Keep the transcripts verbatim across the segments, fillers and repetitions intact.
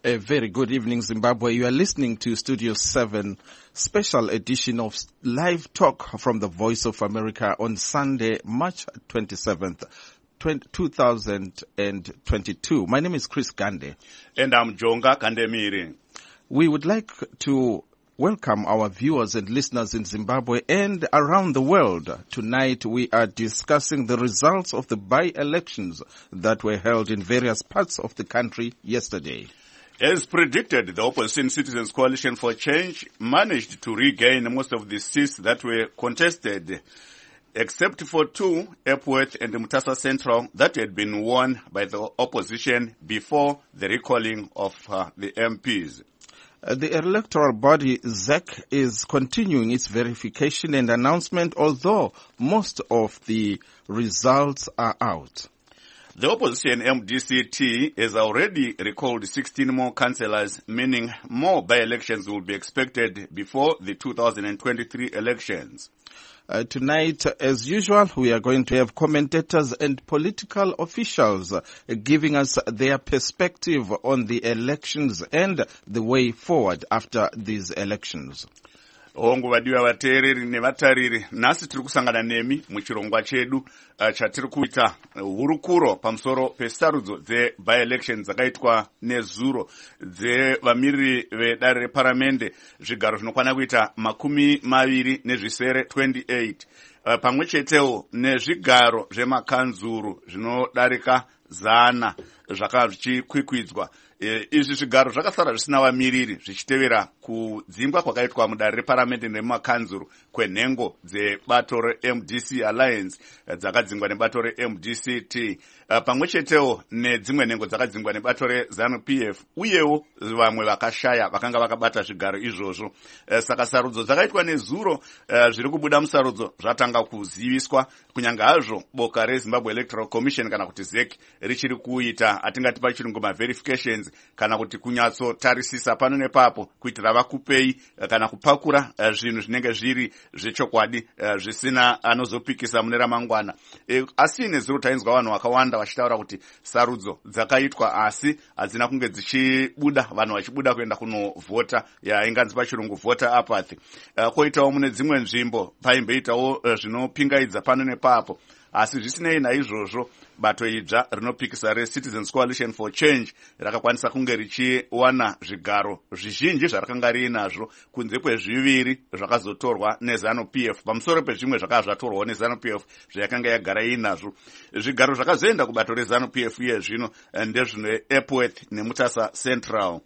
A very good evening, Zimbabwe. You are listening to Studio seven, special edition of Live Talk from the Voice of America on Sunday, March twenty-seventh, two thousand twenty-two. My name is Chris Gande. And I'm Jonga Kandemiri. We would like to welcome our viewers and listeners in Zimbabwe and around the world. Tonight we are discussing the results of the by-elections that were held in various parts of the country yesterday. As predicted, the Opposition Citizens Coalition for Change managed to regain most of the seats that were contested, except for two, Epworth and Mutasa Central, that had been won by the opposition before the recalling of uh, the M Ps. Uh, the electoral body, Z E C, is continuing its verification and announcement, although most of the results are out. The opposition M D C T has already recalled sixteen more councillors, meaning more by-elections will be expected before the two thousand twenty-three elections. Uh, tonight, as usual, we are going to have commentators and political officials uh, giving us their perspective on the elections and the way forward after these elections. Hongu vadiwa vateereri nevatariri, nhasi tiri kusangana nemi muchirongwa chedu uh, chatiri kuita uh, hurukuro pamusoro pesarudzo dze-by-elections dzakaitwa nezuro dzevamiriri vedare reparamende, zvigaro zvinokwana kuita makumi maviri nezvisere twenty-eight, uh, pamwe chetewo nezvigaro zvemakanzuru zvinodarika zana zvaka zvichikwikwidzwa. E, izvi zvigaro zvakasara zvisina vamiriri zvichitevera kudzingwa kwakaitwa mudare reparamende nemumakanzuru kwenhengo dzebato re-M D C Alliance dzakadzingwa nebato re-M D C T, uh, pamwe chetewo nedzimwe nhengo dzakadzingwa nebato re-ZANU P F, uyewo vamwe vakashaya vakanga vakabata zvigaro izvozvo. Uh, saka sarudzo dzakaitwa nezuro, uh, zviri kubuda musarudzo zvatanga kuziviswa, kunyange hazvo boka reZimbabwe Electoral Commission kana kuti Z E C richiri kuita atingati pachirungu ma-verifications kana kuti kunyatsotarisisa pano nepapo kuitira vakupei kana kupakura uh, zvinhu zvinenge zviri zvechokwadi, uh, zvisina anozopikisa mune ramangwana. E, asi nezuro tainzwa vanhu vakawanda vachitaura kuti sarudzo dzakaitwa asi hadzina kunge dzichibuda vanhu vachibuda kuenda kunovhota, yainganzi pachirungu voter apathy. Uh, koitawo mune dzimwe nzvimbo paimboitawo uh, zvinopingaidza pano nepapo. Asi zvisinei naizvozvo, bato idzva rinopikisa re-Citizens Coalition for Change rakakwanisa kunge richiwana zvigaro zvizhinji zvarakanga riinazvo kunze kwezviviri zvakazotorwa neZANU P F, pamusoro pezvimwe zvakanga zvatorwawo neZANU P F zvayakanga yagara iinazvo. Zvigaro zvakazoenda kubato reZANU P F iye zvino ndezvine Epworth neMutasa Central.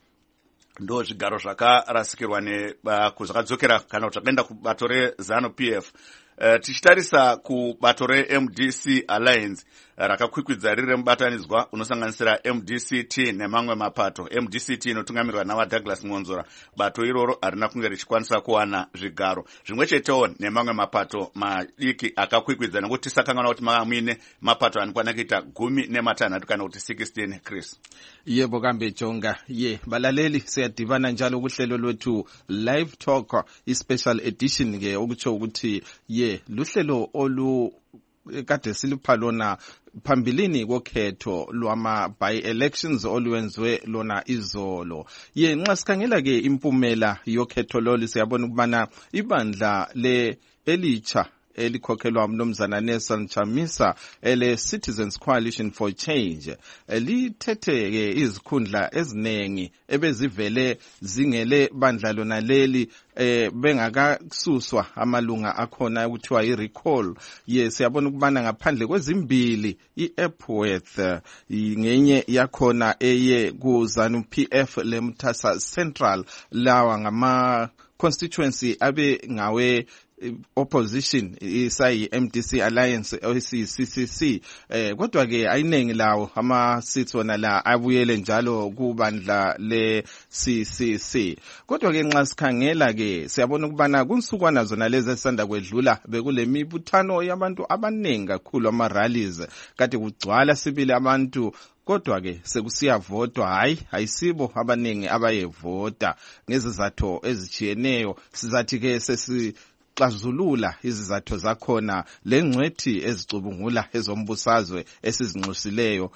Ndo zvigaro zvakarasikirwa zvakadzokera kana kuti zvakaenda kubato reZANU P F. Uh, tichitarisa kubato re-M D C Alliance rakakwikwidza riri remubatanidzwa unosanganisira M D C T nemamwe mapato. M D C T inotungamirwa nava Douglas Monzora. Bato iroro harina kunge richikwanisa kuwana zvigaro. Zvimwe chetewo nemamwe mapato madiki akakwikwidza, nekuti tisakangana kuti muine mapato anokwana kuita gumi nematanhatu kana kuti sixteen. Chris. Yebo kambe Jonga. Ye, balaleli siyadibana njalo kuhlelo lwethu Live Talk, i-special edition ke okutsho ukuthi ye luhlelo olu kade silupha lona phambilini kokhetho lwama by-elections olwenziwe lona izolo. Ye, nxa sikhangela ke impumela yokhetho lolu siyabona ukubana ibandla le elitsha elikhokhelwa mnumzana Nelson Chamisa ele Citizens Coalition for Change lithethe ke izikhundla ezinengi ebezivele zingele bandla lona leli eh bengakasuswa amalunga akhona ukuthiwa i-recall. Yes, siyabona ukubana ngaphandle kwezimbili i-Epworth ngenye yakhona eye ku ZANU P F le Mutasa Central, lawa ngama constituency abe ngawe opposition isayi M D C Alliance C C C. eh kodwa ke ayiningi lawo ama seats wona la abuyele njalo kubandla le C C C. Kodwa ke nxa sikhangela ke siyabona ukubana kunsukwana zona lezi esanda kwedlula bekule mibuthano yabantu abanengi kakhulu, ama rallies kade kugcwala sibili abantu, kodwa ke sekusiyavotwa. Hayi ayisibo abanengi abayevota ngezizatho ezijiyeneyo. Sizathi ke sesi xazulula izizatho zakhona lengcwethi ezicubungula ezombusazwe esizinxusileyo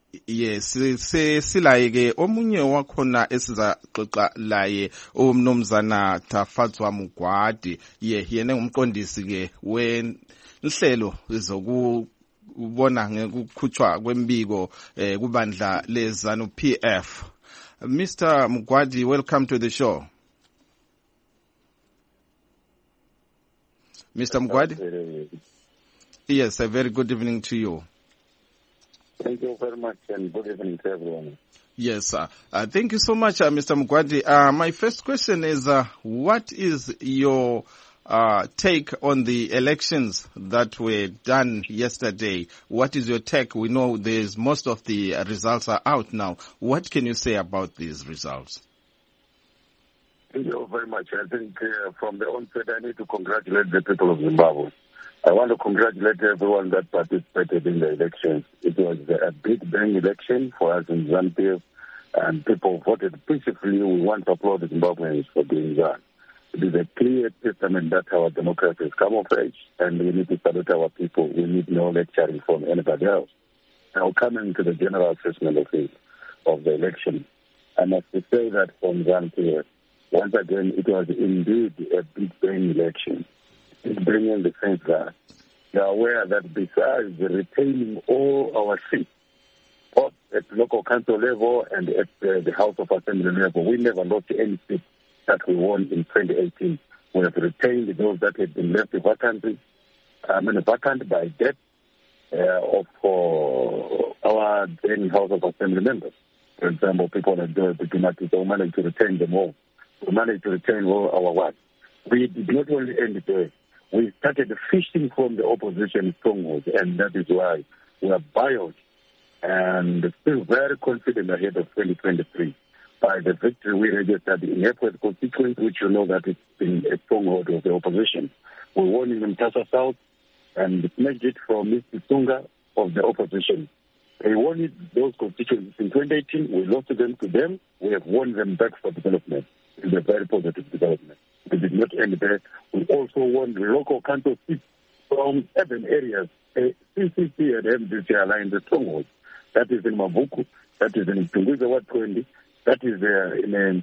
Yes, sesilaye ke omunye wakhona esizaxoxa laye umnomzana Tafadzwa Mugwadi. Ye yena ngumqondisi ke wenhlelo zokubona ngekukhutshwa kwembiko eh, kubandla leZANU P F. Mister Mugwadi, welcome to the show. Mister Mugwadi? Yes, a very good evening to you. Thank you very much, and good evening to everyone. Yes, sir. Uh, thank you so much, uh, Mister Mugwadi. Uh, my first question is, uh, what is your uh, take on the elections that were done yesterday? What is your take? We know there's most of the uh, results are out now. What can you say about these results? Thank you very much. I think uh, from the onset, I need to congratulate the people of Zimbabwe. I want to congratulate everyone that participated in the elections. It was a big bang election for us in ZANU P F, and people voted peacefully. We want to applaud the Zimbabweans for doing that. It is a clear testament that our democracy is camouflage, and we need to salute our people. We need no lecturing from anybody else. Now, coming to the general assessment of it, of the election, I must say that from ZANU P F, once again, it was indeed a big bang election. It's bringing the sense that we are aware that besides retaining all our seats, both at local council level and at uh, the House of Assembly level, we never lost any seats that we won in twenty eighteen. We have retained those that had been left vacant, I mean, vacant by death uh, of uh, our then House of Assembly members. For example, people like Joe Bikimati, we managed to retain them all. We managed to retain all our work. We did not only end there. We started fishing from the opposition strongholds, and that is why we are buoyant and still very confident ahead of twenty twenty-three by the victory we registered in Epworth constituency, which you know that it's been a stronghold of the opposition. We won in Mtasa South and smashed it from Mister Sunga of the opposition. They won it, those constituencies in twenty eighteen. We lost them to them. We have won them back for development. It's a very positive development. We did not end there. We also won the local council seats from urban areas. A C C C and M D C aligned the strongholds. That is in Mavuku, that is in Tunguza Ward twenty, that is uh, in, um,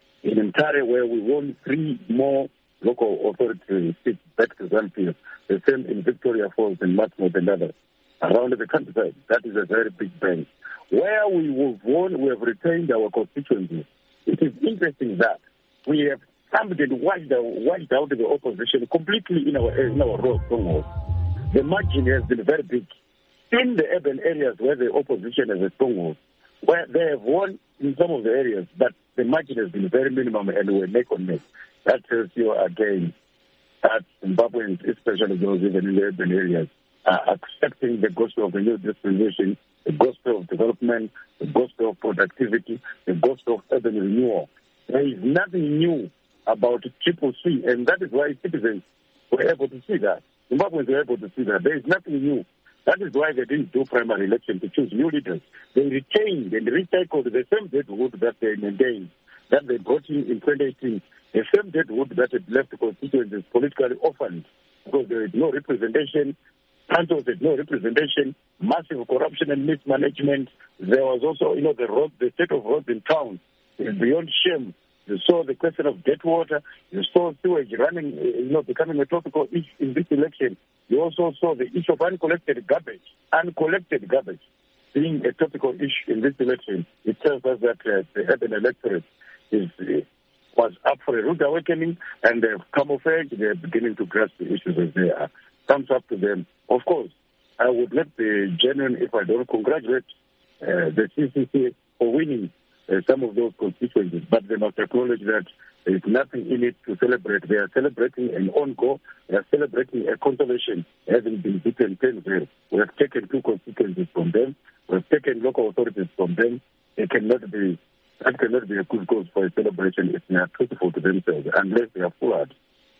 in Mtare, where we won three more local authority seats back to ZANU P F. The same in Victoria Falls and Matmouth and others. Around the countryside, that is a very big bang. Where we have won, we have retained our constituencies. It is interesting that we have somebody wiped out, wiped out the opposition completely in our in our road strongholds. The margin has been very big. In the urban areas where the opposition has a stronghold, where they have won in some of the areas, but the margin has been very minimum and we're neck on neck. That tells you again that Zimbabweans, especially those even in the urban areas, are accepting the gospel of the new dispensation, the gospel of development, the gospel of productivity, the gospel of urban renewal. There is nothing new about Triple C, and that is why citizens were able to see that. Zimbabweans were able to see that. There is nothing new. That is why they didn't do primary election to choose new leaders. They retained and recycled the same deadwood that they maintained, that they brought in in twenty eighteen, the same deadwood that had left constituencies politically orphaned because there is no representation. Councils had no representation, massive corruption and mismanagement. There was also, you know, the road, the state of roads in town is beyond shame. You saw the question of debt water. You saw sewage running, you know, becoming a topical issue in this election. You also saw the issue of uncollected garbage, uncollected garbage being a topical issue in this election. It tells us that uh, the urban electorate is uh, was up for a rude awakening, and they've camouflaged. They're beginning to grasp the issues as they are. Thumbs up to them. Of course, I would let the genuine, if I don't congratulate uh, the C C C for winning uh, some of those constituencies, but they must acknowledge that there is nothing in it to celebrate. They are celebrating an on-go. They are celebrating a consolation having been beaten ten zero. We have taken two constituencies from them. We have taken local authorities from them. They cannot be, that cannot be a good cause for a celebration if they are truthful to themselves, unless they are fooled.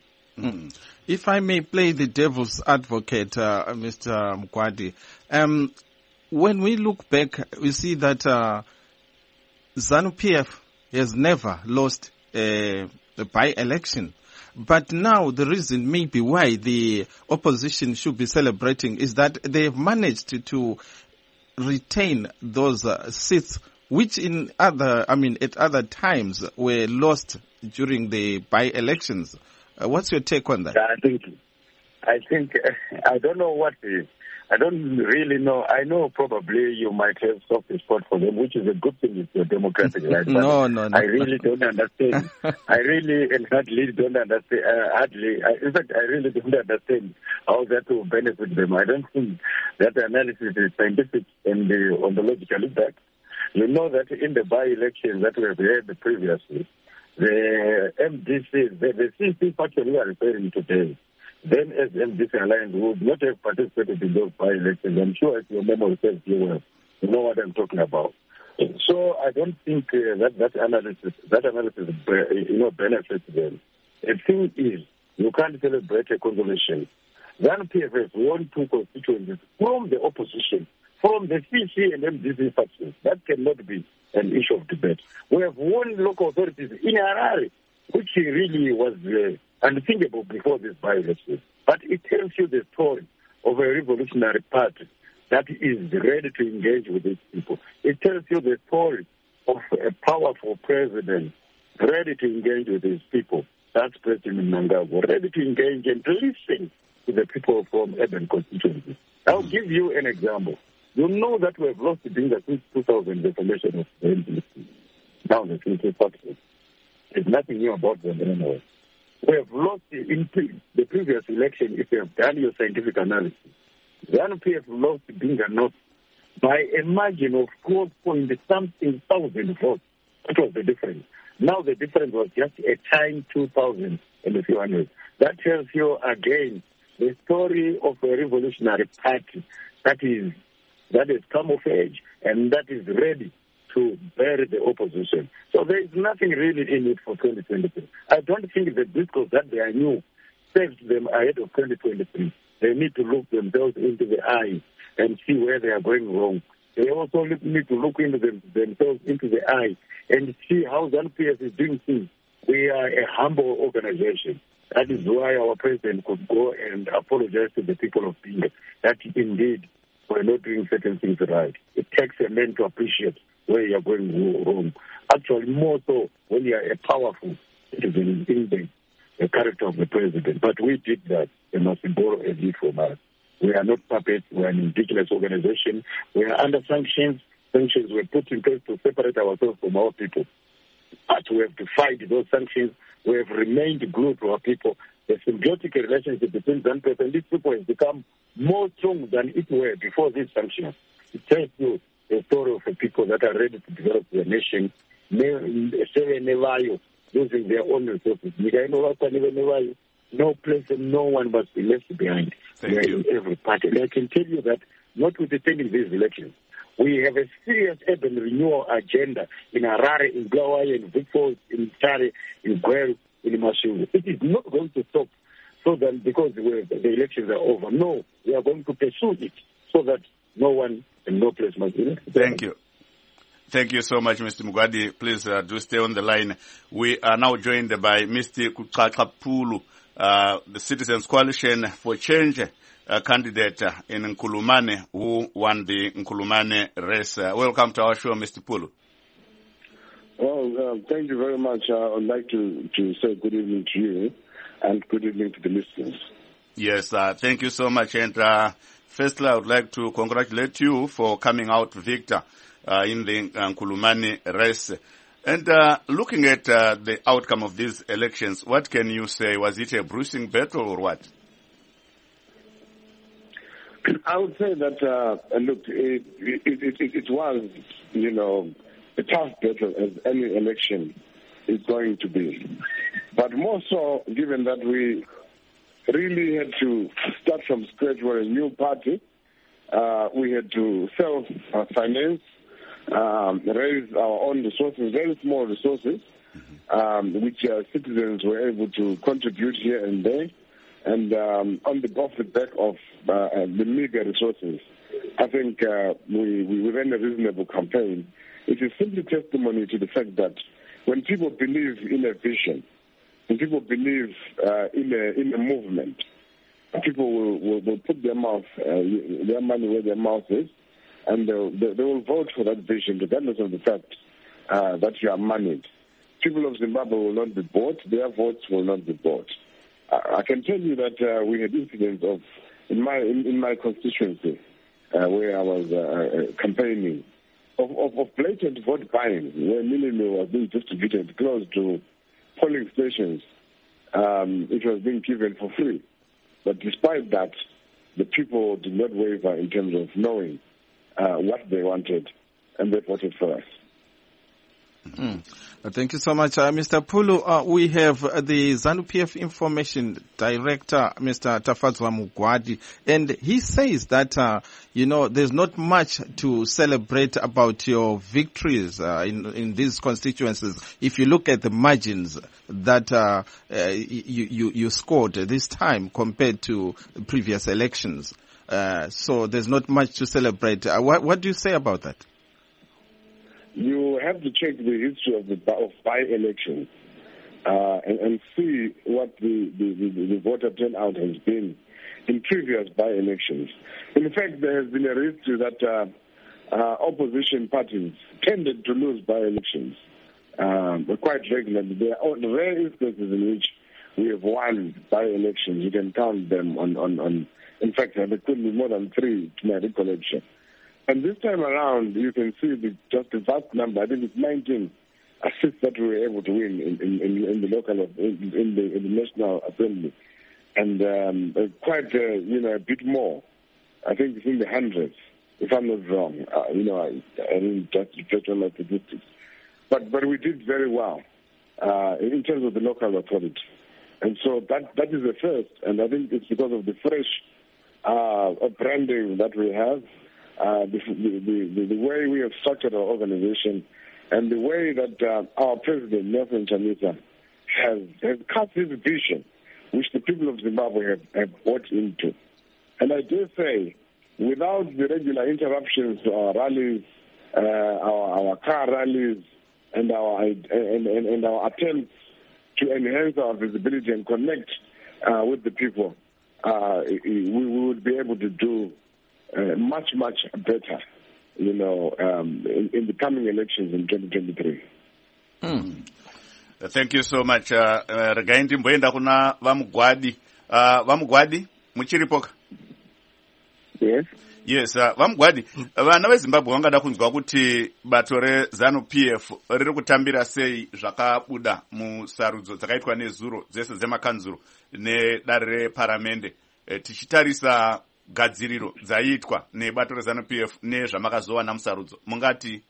Mm. If I may play the devil's advocate, uh, Mister Mugwadi, um, when we look back, we see that uh, ZANU P F has never lost a, a by-election. But now the reason maybe why the opposition should be celebrating is that they have managed to, to retain those uh, seats, which in other, I mean, at other times were lost during the by-elections. Uh, what's your take on that? I think, I think, uh, I don't know what is. I don't really know. I know probably you might have soft spot for them, which is a good thing. It's your democratic right. no, no, no. I really don't understand. I really and hardly don't understand. Uh, hardly, I, in fact, I really don't understand how that will benefit them. I don't think that analysis is scientific and uh, ontological impact. You know that in the by-elections that we have had previously, the M D C, the, the C C party we are referring to today, then as M D C Alliance would not have participated in those by-elections. I'm sure if your memory serves you well, you know what I'm talking about. So I don't think uh, that that analysis, that analysis, uh, you know, benefits them. The thing is, you can't celebrate a consolation. The N P F has won two constituencies from the opposition, from the C C and M D C factions. That cannot be an issue of debate. We have won local authorities in Harare, which really was uh, unthinkable before this by-election. But it tells you the story of a revolutionary party that is ready to engage with these people. It tells you the story of a powerful president ready to engage with these people. That's President Mnangagwa, ready to engage and to listen to the people from urban constituencies. I'll give you an example. You know that we have lost the Dinga since two thousand, the formation of the N D C. Now the C C factions. There's nothing new about them anyway. We have lost the, in pre- the previous election, if you have done your scientific analysis. The N P F lost Dinga North by a margin of four point something thousand votes. That was the difference. Now the difference was just a time two thousand and a few hundred. That tells you again the story of a revolutionary party that is that is come of age and that is ready to bury the opposition. So there is nothing really in it for twenty twenty-three. I don't think the discourse that they are new saves them ahead of twenty twenty-three. They need to look themselves into the eye and see where they are going wrong. They also need to look into them, themselves into the eye and see how Z A N P F is doing things. We are a humble organization. That is why our president could go and apologize to the people of Dinga that indeed we're not doing certain things right. It takes a man to appreciate where you're going wrong. Actually, more so when you are a powerful citizen in the, the character of the president. But we did that. They must borrow a lead from us. We are not puppets. We are an indigenous organization. We are under sanctions. Sanctions were put in place to separate ourselves from our people. But we have to fight those sanctions. We have remained glued to our people. The symbiotic relationship between Z A N P F and these people has become more strong than it were before these sanctions. It tells you the story of the people that are ready to develop their nation, using their own resources. No place and no one must be left behind. Thank we are you. in every party. And I can tell you that, notwithstanding these elections, we have a serious urban renewal agenda in Harare, in Bulawayo, in Victor, in Tare, in Guel, in Mashugu. It is not going to stop so that because we the elections are over. No, we are going to pursue it so that no one and no place must be left. Thank you. Thank you so much, Mister Mugwadi. Please uh, do stay on the line. We are now joined by Mister Kuxaxa Pulu, uh, the Citizens Coalition for Change uh, candidate uh, in Nkulumane, who won the Nkulumane race. Uh, welcome to our show, Mister Pulu. Well, um, thank you very much. Uh, I would like to, to say good evening to you and good evening to the listeners. Yes, uh, thank you so much. And uh, firstly, I would like to congratulate you for coming out victor uh, in the uh, Nkulumane race. And uh, looking at uh, the outcome of these elections, what can you say? Was it a bruising battle or what? I would say that, uh, look, it, it, it, it, it was, you know, a tough battle as any election is going to be. But more so, given that we really had to start from scratch, we're a new party, uh, we had to self-finance, um, raise our own resources, very small resources, um, which uh, citizens were able to contribute here and there. And um, on the off the back of uh, the meager resources, I think uh, we, we ran a reasonable campaign. It is simply testimony to the fact that when people believe in a vision, when people believe uh, in a in a movement, people will, will, will put their mouth, uh, their money where their mouth is, and they, they, they will vote for that vision regardless of the fact uh, that you are moneyed. People of Zimbabwe will not be bought. Their votes will not be bought. I, I can tell you that uh, we had incidents of, in my, in, in my constituency, uh, where I was uh, campaigning, of, of, of blatant vote buying, where minimum was being distributed close to polling stations. Um, it was being given for free. But despite that, the people did not waver in terms of knowing uh, what they wanted, and they voted for us. Mm. Uh, thank you so much, uh, Mister Pulu. Uh, we have uh, the ZANU-P F Information Director, Mister Tafadzwa Mugwadi, and he says that, uh, you know, there's not much to celebrate about your victories uh, in, in these constituencies. If you look at the margins that uh, uh, you, you, you scored this time compared to previous elections. Uh, so there's not much to celebrate. Uh, what, what do you say about that? You have to check the history of the of by-elections uh, and, and see what the, the, the, the voter turnout has been in previous by-elections. In fact, there has been a history that uh, uh, opposition parties tended to lose by-elections um, quite regularly. There are rare instances in which we have won by-elections. You can count them on, on, on in fact, there could be more than three to my recollection. And this time around, you can see the, just the vast number. I think it's nineteen assists that we were able to win in, in, in the local, in, in, the, in the National Assembly, and um, quite, uh, you know, a bit more. I think it's in the hundreds, if I'm not wrong. Uh, you know, I, I didn't just reflect on my statistics, but but we did very well uh, in terms of the local authority, and so that that is the first. And I think it's because of the fresh uh, branding that we have. Uh, the, the, the, the way we have structured our organization, and the way that uh, our president, Nelson Chamisa, has, has cast his vision, which the people of Zimbabwe have, have bought into. And I dare say, without the regular interruptions to our rallies, uh, our, our car rallies, and our, and, and, and our attempts to enhance our visibility and connect uh, with the people, uh, we, we would be able to do Uh, much, much better, you know, um, in, in the coming elections in twenty twenty-three. Mm. Uh, thank you so much. Uh, uh, regai ndimboenda kuna Vamugwadi. Uh, Vamugwadi, muchiripoka? Yes. Yes, uh, Vamugwadi. Vana veZimbabwe vangada kunzwa kuti bato reZANU-P F riri kutambira sei zvakabuda musarudzo dzakaitwa nezuro dzese dzemakanzuro nedare reparamende. Uh, tichitarisa gadziriro dzaitwa nebato reZANU-P F nezvamakazowana musarudzo, mungati?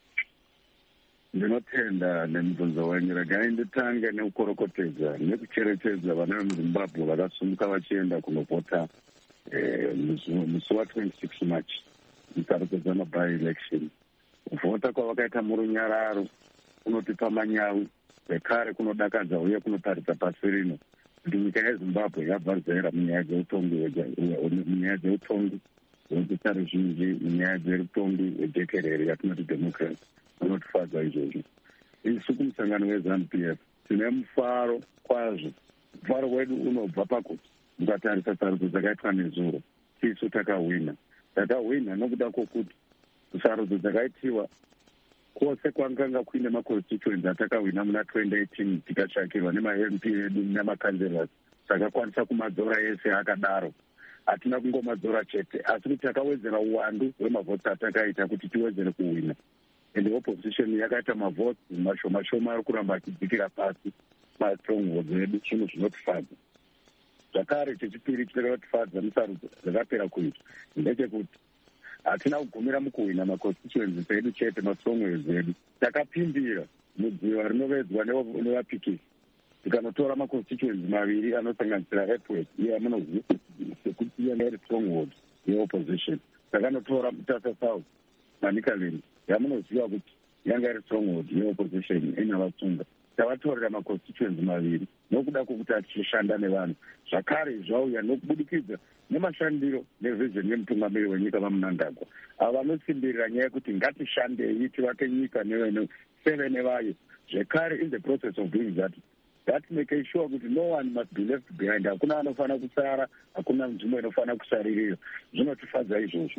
Ndinotenda nemubvunzo wenyu. Regai nditange nekukorokotedza nekucherechedza vana vemuzimbabwe vakasumuka vachienda kunovhota musi wa26 March musarudzo dzama-by-election. Kuvhota kwavakaita murunyararo kunotipa manyawi, zvekare kunodakadza uye kunotaridza pasi rino kuti nyika yeZimbabwe yabva zera munyaya dzeutongi munyaya dzeutongi hwekuita ruzhinji, munyaya dzeutongi hwejekerere yatinoti democracy. Unotifadza izvozvo. Isu kumusangano weZANU-P F tine mufaro kwazvo. Mufaro wedu unobva pakuti mukatarisa sarudzo dzakaitwa nezuro, isu takahwina. Takahwina nokuda kwokuti sarudzo dzakaitiwa kwose kwanganga kuine maconstituency atakahwina muna twenty eighteen tikatsvakirwa nema-M P edu nemakanzerasi, takakwanisa kumadzora ese akadaro. Hatina kungomadzora chete, asi kuti takawedzera uwandu hwemavhotsi atakaita kuti tiwedzere kuhwina. And opposition yakaita mavhotsi mashoma shoma ari kuramba achidzikira pasi mastrongholds edu, zvinhu zvinotifadza. Zvakare chechipiri chinotifadza musarudzo dzakapera kuitwa ndechekuti hatina kugumira mukuhwina maconstituencies edu chete, mastrongholds edu. Takapimbira mudziva rinovedzwa nevapikisi, tikanotora maconstituencies maviri anosanganisira Epworth, iye amunoziva sekuti iye ndiri stronghold yeopposition. Takanotora Mutasa South, Manicaland, yamunoziva kuti yanga iri stronghold yeopposition enavasunga. Tavatorera maconstituencies maviri nokuda kwokuti atichishanda nevanhu. Zvakare zvauya nokubudikidza nemashandiro nevision yemutungamiri wenyika vaMnangagwa, ava vanosimbirira nyaya yekuti ngatishandei tivake nyika seve nevayo. Zvekare, in the process of doing that, that make sure kuti no one must be left behind. Hakuna anofana kusara, hakuna nzvimbo inofana kusaririra. Zvinotifadza izvozvo.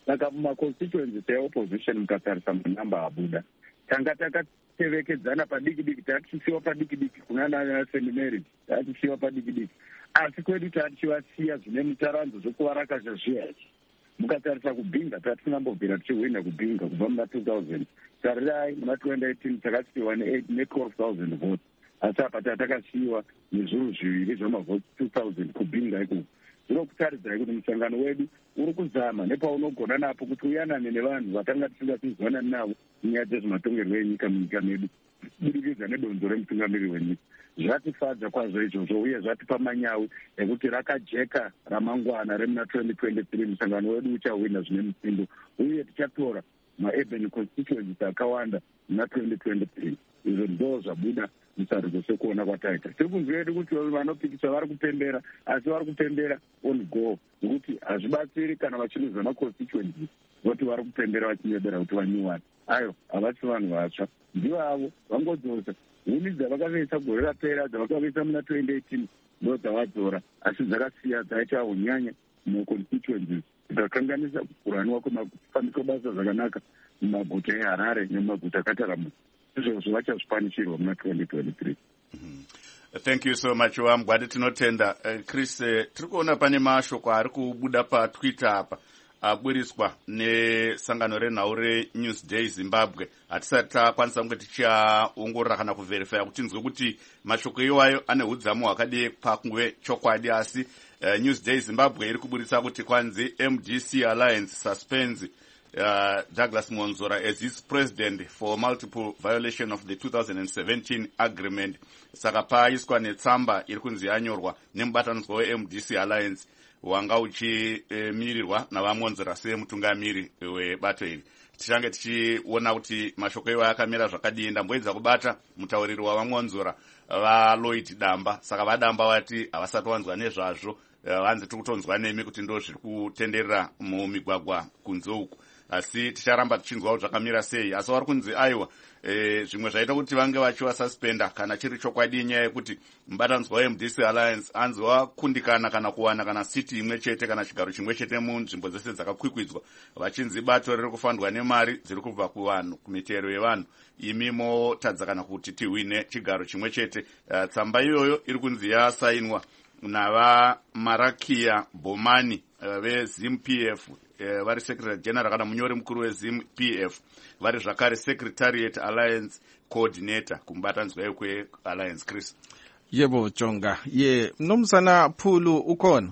saka mumaconstituency eopposition mukatarisa manamba abuda tanga takatevekedzana padiki diki, tatisiwa padiki diki kunana Saint Mary, tatisiwa padiki diki, asi kwedu tativasiya zvine mutaranzo zvekuvarakazha zviyachi. Mukatarisa kubhinga tatisingambobvira tichihwina kubhinga kubva muna two thousand, tarirai muna twenty eighteen takasiyiwa ne-twelve thousand votes, asi apa tatakasiyiwa nezviuru zviviri zvamavhoti two thousand kubhinga ikoko. Zvino kutaridzai kuti musangano wedu uri kuzama nepaunogona napo kuti uyanane nevanhu vatanga tisingasizwanani navo munyaya dzezvematongerwo enyika munyika medu kubudikidza nedonzo remutungamiri wenyika. Zvatifadza kwazvo izvozvo uye zvatipa manyawi ekuti rakajeka ramangwana remuna twenty twenty-three musangano wedu uchahwina zvine mutsindo uye tichatora maurban constituencies akawanda muna twenty twenty-three. Izvo ndo zvabuda musarudzo sekuona kwataita. Tiri kunzwa edu kuti vanopikisa vari kupembera, asi vari kupembera on go, nokuti hazvibatsiri kana vachiluza maconstituencies voti vari kupembera vachinyebera kuti vanyuwani. Ayo havasi vanhu vatsva, ndivo avo vangodzosa huni dzavakaveisa gore rapera, dzavakaveisa muna twenty eighteen ndo dzavadzora, asi dzakasiya dzaita unyanya muconstituencies dzakakanganisa kuraniwa kwemafambiswa basa zvakanaka mumaguta eHarare nemumaguta akataramuka. Izvozvo vachazvipanisirwa muna twenty twenty-three. Thank you so much wamgwadi tinotenda. uh, Chris, uh, tiri kuona pane mashoko ari kubuda patwitter apa aburiswa nesangano renhau reNewsday Zimbabwe. Hatisati takwanisa kunge tichiaongorora kana kuverifya kuti tinzwe kuti mashoko iwayo ane udzamu hwakadii pakunge chokwadi, asi uh, Newsday Zimbabwe iri kuburitsa kuti kwanzi M D C Alliance suspends Uh, Douglas Monzora as its president for multiple violation of the two thousand seventeen agreement. Saka paiswa netsamba iri kunzi yanyorwa nemubatanidzwa we-M D C Alliance wanga uchimirirwa uh, navamonzora semutungamiri webato iri. Tichange tichiona kuti mashoko iwayo akamira zvakadii. Ndamboedza kubata mutauriri wavamonzora vaLloyd Damba, saka vadamba vati havasati vanzwa nezvazvo, vanzi tiri kutonzwa nemi kuti ndo zviri kutenderera mumigwagwa kunze uku, asi ticharamba tichinzwawo zvakamira sei. Asi vari kunzi aiwa e, zvimwe zvaita kuti vange vachivasuspenda kana chiri chokwadi nyaya yekuti mubatanidzwa we-M D C Alliance anzi wakundikana kana kuwana kana siti imwe chete kana chigaro chimwe chete munzvimbo dzese dzakakwikwidzwa, vachinzi bato riri kufandwa nemari dziri kubva kuvanhu, kumitero yevanhu, imi motadza kana kuti tihwine chigaro chimwe chete. Uh, tsamba iyoyo iri kunzi yasainwa navamarakia Bomani uh, veZim P F, uh, vari secretary general kana munyori mukuru weZim P F, vari zvakare secretariat alliance coordinator kumubatanidzwa wekwe-alliance. Chris. Yebo Jonga. Ye Mnumzana Phulu ukhona?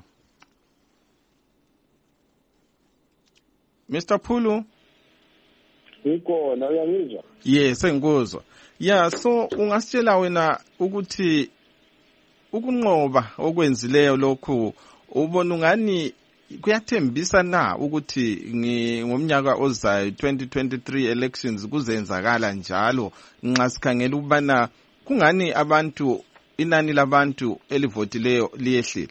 Mister Phulu? Ukhona, uyangizwa? Yes, sengikuzwa. Yeah, so ungasitshela wena ukuthi ukunqoba okwenzileyo lokhu ubona ungani kuyathembisa na ukuthi ngomnyaka ozayo twenty twenty-three elections kuzenzakala njalo, nxa sikhangela ukubana kungani abantu inani labantu elivotileyo liyehlile?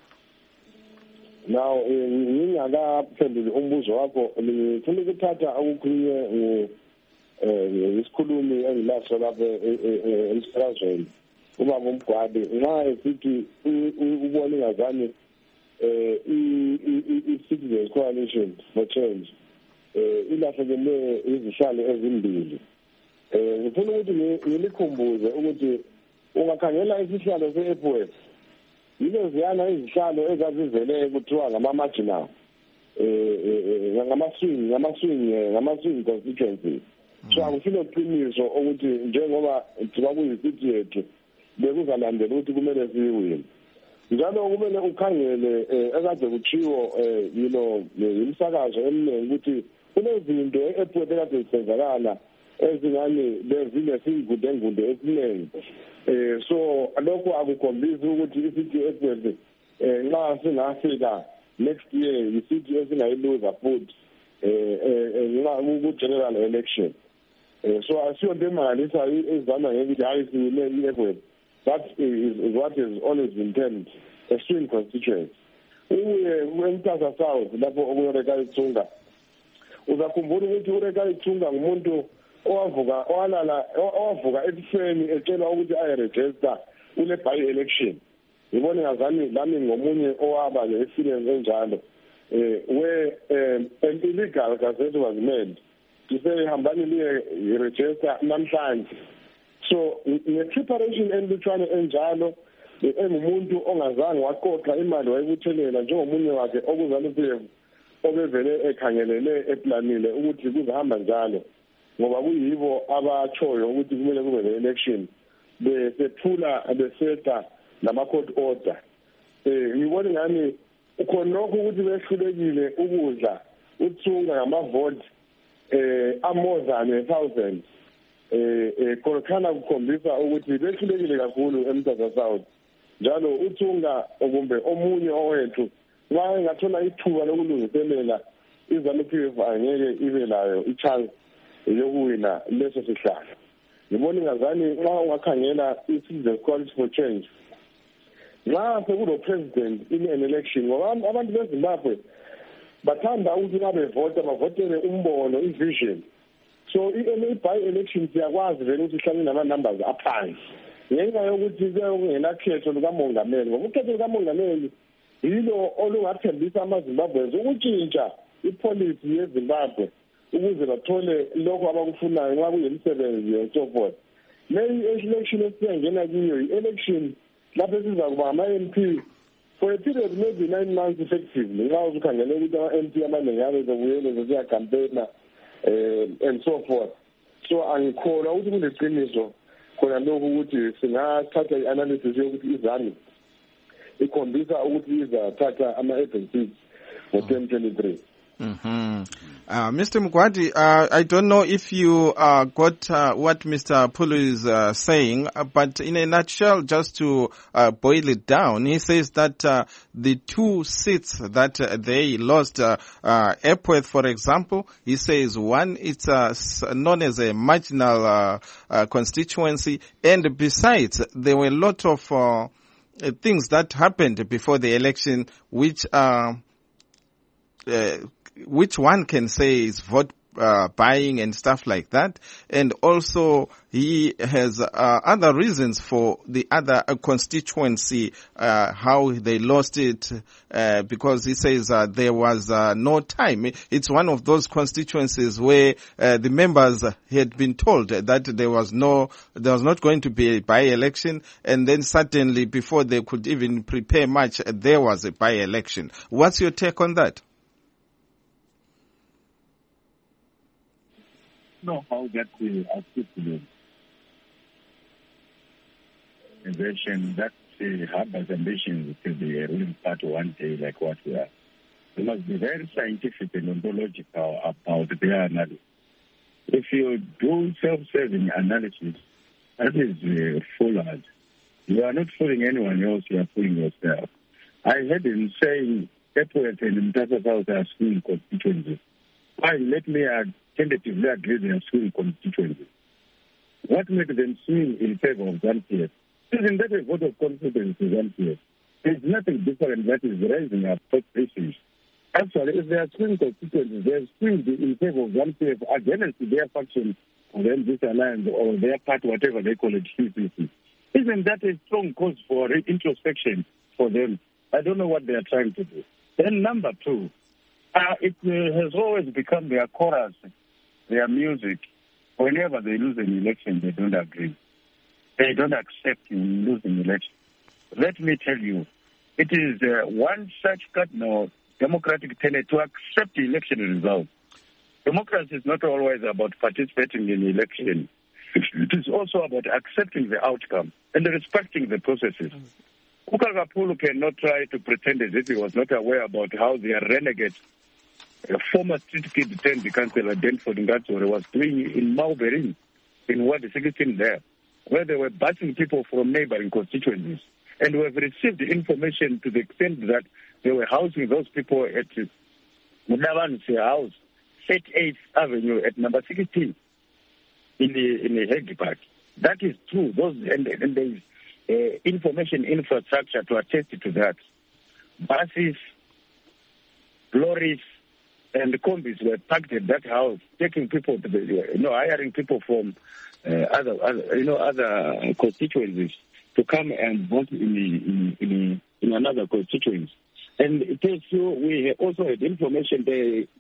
Now ngingakaphenduli umbuzo wakho, ngifuna ukuthatha okukhulunywe ngisikhulumi engilaso lapha emsakazweni ubaba uMgwadi nxa esithi ubona ingazani i-Citizens Coalition for Change ilahlekele izihlalo ezimbili. Ngifuna ukuthi ngilikhumbuze ukuthi ungakhangela isihlalo se-F W F yile ziyana izihlalo ezazivele kuthiwa ngama-marginal, ngama-swing ngama-swing ngama-swing constituencies. So akusilo qiniso ukuthi njengoba thiba kuyisithi yethu bekuzalandela ukuthi kumele siyiwine. Njalo kumele ukhangele ekade kuchiwo you know imsakazo eminingi ukuthi kunezinto e-F W F ekade zisenzakala ezingani bezile singude ngude esiningi. So lokho akukhombisi ukuthi isithi F W F nxa singafika next year isithi esingayiluza futhi nxa ku-general election. So asiyonto emangalisa ezana ngekuthi hayi siwine i-F W F. That is what has always been termed a swing constituency. Uye eMthatha South lapho okuyoreka ithunga, uzakhumbula ukuthi ureka ithunga ngumuntu owavuka owalala owavuka ekuseni ecela ukuthi ayiregister kule by election. Ngibone ngazani lami ngomunye owaba le experience enjalo. Eh we legal gazette was made to say hambani liye register namhlanje. So nge-preparation enlutshwane enjalo engumuntu ongazange waqoqa imali wayibuthelela njengomunye wakhe okuzanuPF obevele ekhangelele eplanile ukuthi kuzahamba njalo ngoba kuyibo abachoyo ukuthi kumele kube le-election besethula beseta nama-court order. Eh ngibona ngani ukhonokho ukuthi behlulekile ukudla uthunga ngamavote eh more than a thousand eh eh khona kukhombisa ukuthi behlulekile kakhulu eMthatha South. Njalo uthunga kumbe omunye owethu nxa ngathola ithuba lokulungiselela iZANU-P F angeke ibe layo ichance yokuwina leso sihlalo. Ngibona ngazani nxa ungakhangela i-Citizens Coalition for Change nxa sekulo president in an election ngoba abantu beZimbabwe bathanda ukuthi babe vote bavotele umbono i-vision. So i-by election siyakwazi vele ukuthi sihlale nama-numbers aphansi ngenxa yokuthi kungenakhetho lukamongameli ngoba ukhetho lukamongameli yilo olungathembisa amaZimbabweans ukutshintsha ipolicy yeZimbabwe ukuze bathole lokho abakufunayo nxa kuyimisebenzi and so forth. Leyi election esiyangena kiyo i-election lapho sizakuba ama-M P for a period maybe nine months effectively nxa usukhangele ukuthi ama-M P amaningi yabe zobuyele zesiyacampaigna um and so forth. So angikholwa ukuthi kuleqiniso khona lokhu ukuthi singathatha i-analysis yokuthi iZANU ikhombisa ukuthi izathatha ama-agencies for twenty twenty-three. Mm-hmm. Uh, Mister Mugwadi, uh, I don't know if you uh, got uh, what Mister Pulu is uh, saying, uh, but in a nutshell, just to uh, boil it down, he says that uh, the two seats that uh, they lost, uh, uh, Epworth, for example, he says one, it's uh, known as a marginal uh, uh, constituency, and besides, there were a lot of uh, things that happened before the election, which uh, uh which one can say is vote uh, buying and stuff like that. And also he has uh, other reasons for the other uh, constituency, uh, how they lost it, uh, because he says uh, there was uh, no time. It's one of those constituencies where uh, the members had been told that there was no, there was not going to be a by-election, and then suddenly before they could even prepare much, there was a by-election. What's your take on that? Know how that will assist the organization that uh, harbors ambitions to be a ruling party one day like what we are. They must be very scientific and ontological about their analysis. If you do self-serving analysis, that is uh, foolhardy. You are not fooling anyone else, you are fooling yourself. I heard him saying Epworth and Mthatha South are swing constituencies. Why, let me add, tentatively agree they are swing constituencies. What made them swing in favor of ZANU-P F? Isn't that a vote of confidence to ZANU-P F? There's nothing different that is raising up such issues. Actually, if they are swing constituencies, they have swinged in favor of ZANU-P F against their faction, or then this alliance, or their party, whatever they call it, C C C. Isn't that a strong cause for introspection for them? I don't know what they are trying to do. Then number two, uh, it uh, has always become their chorus, their music. Whenever they lose an election, they don't agree. They don't accept losing election. Let me tell you, it is uh, one such cardinal democratic tenet to accept the election results. Democracy is not always about participating in the election. It is also about accepting the outcome and respecting the processes. Ukagapulu cannot try to pretend as if he was not aware about how their renegade, a former street kid turned the councillor Denford Ngatsore was doing in Mauberin, in Ward sixteen there, where they were batching people from neighboring constituencies. And we have received information to the extent that they were housing those people at Mudavan's house, thirty-eighth Avenue at number sixteen in the in the Hague Park. That is true. Those and, and there is uh, information infrastructure to attest to that. Buses, lorries, and combis were packed at that house, taking people to the, you know, hiring people from uh, other, other, you know, other constituencies to come and vote in the, in, in, in another constituency. And it tells you we also had information there is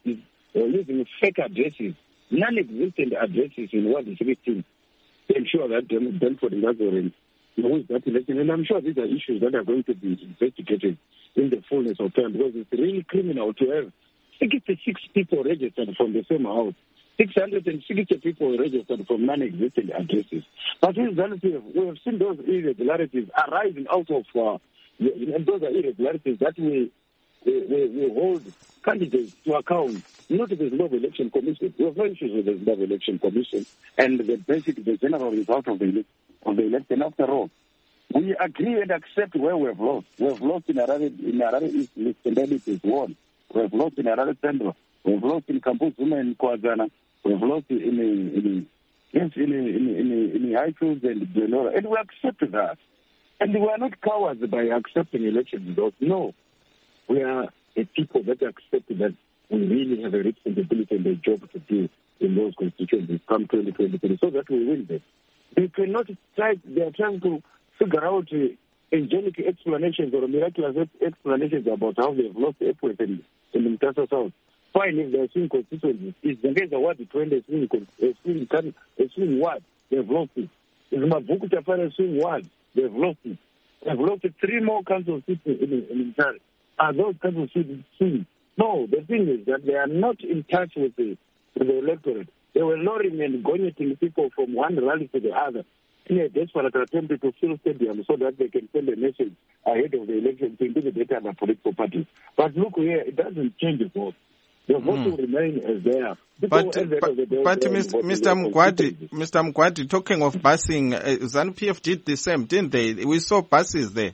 or using fake addresses, non-existent addresses in Ward sixteen to ensure that Belford Ngazorin knows that election. And I'm sure these are issues that are going to be investigated in the fullness of time, because it's really criminal to have sixty-six people registered from the same house, six hundred sixty people registered from non-existent addresses. But in Zanzibar, we have seen those irregularities arising out of, uh, and those are irregularities that we, we, we, we hold candidates to account, not the Zimbabwe Election Commission. We have no issues with the Zimbabwe Election Commission and the basic, the general result of the, of the election. After all, we agree and accept where we have lost. We have lost in Harare, in Harare East, Mr. is one. We have lost in Harare Central. We have lost in Kampuzuma and Kwazana. We have lost in in in yes, in in in, in Highfields and Glenora, and we accept that. And we are not cowards by accepting election results. No, we are a people that accept that we really have a responsibility and a job to do in those constituencies come twenty twenty-three, so that we win them. They cannot try. They are trying to figure out uh, angelic explanations or miraculous explanations about how they have lost Epworth and in Mtasa South. Fine, if they are swing constituencies, if the guys are what it when they swing, a swing, a swing word, they have lost it. If Mabuku Tafara swing word, they have lost it. They have lost three more council seats in, in, in Mtari. Are those council seats swing? No, the thing is that they are not in touch with the, with the electorate. They were luring and gouging people from one rally to the other in a desperate attempt to fill stadiums so that they can send a message ahead of the election to intimidate other political parties. But look here, it doesn't change the vote. The vote mm. will remain as they are. But, but, day, but Mister Mister Mugwadi, Mister Mugwadi, talking of busing, uh, ZANU P F did the same, didn't they? We saw buses there.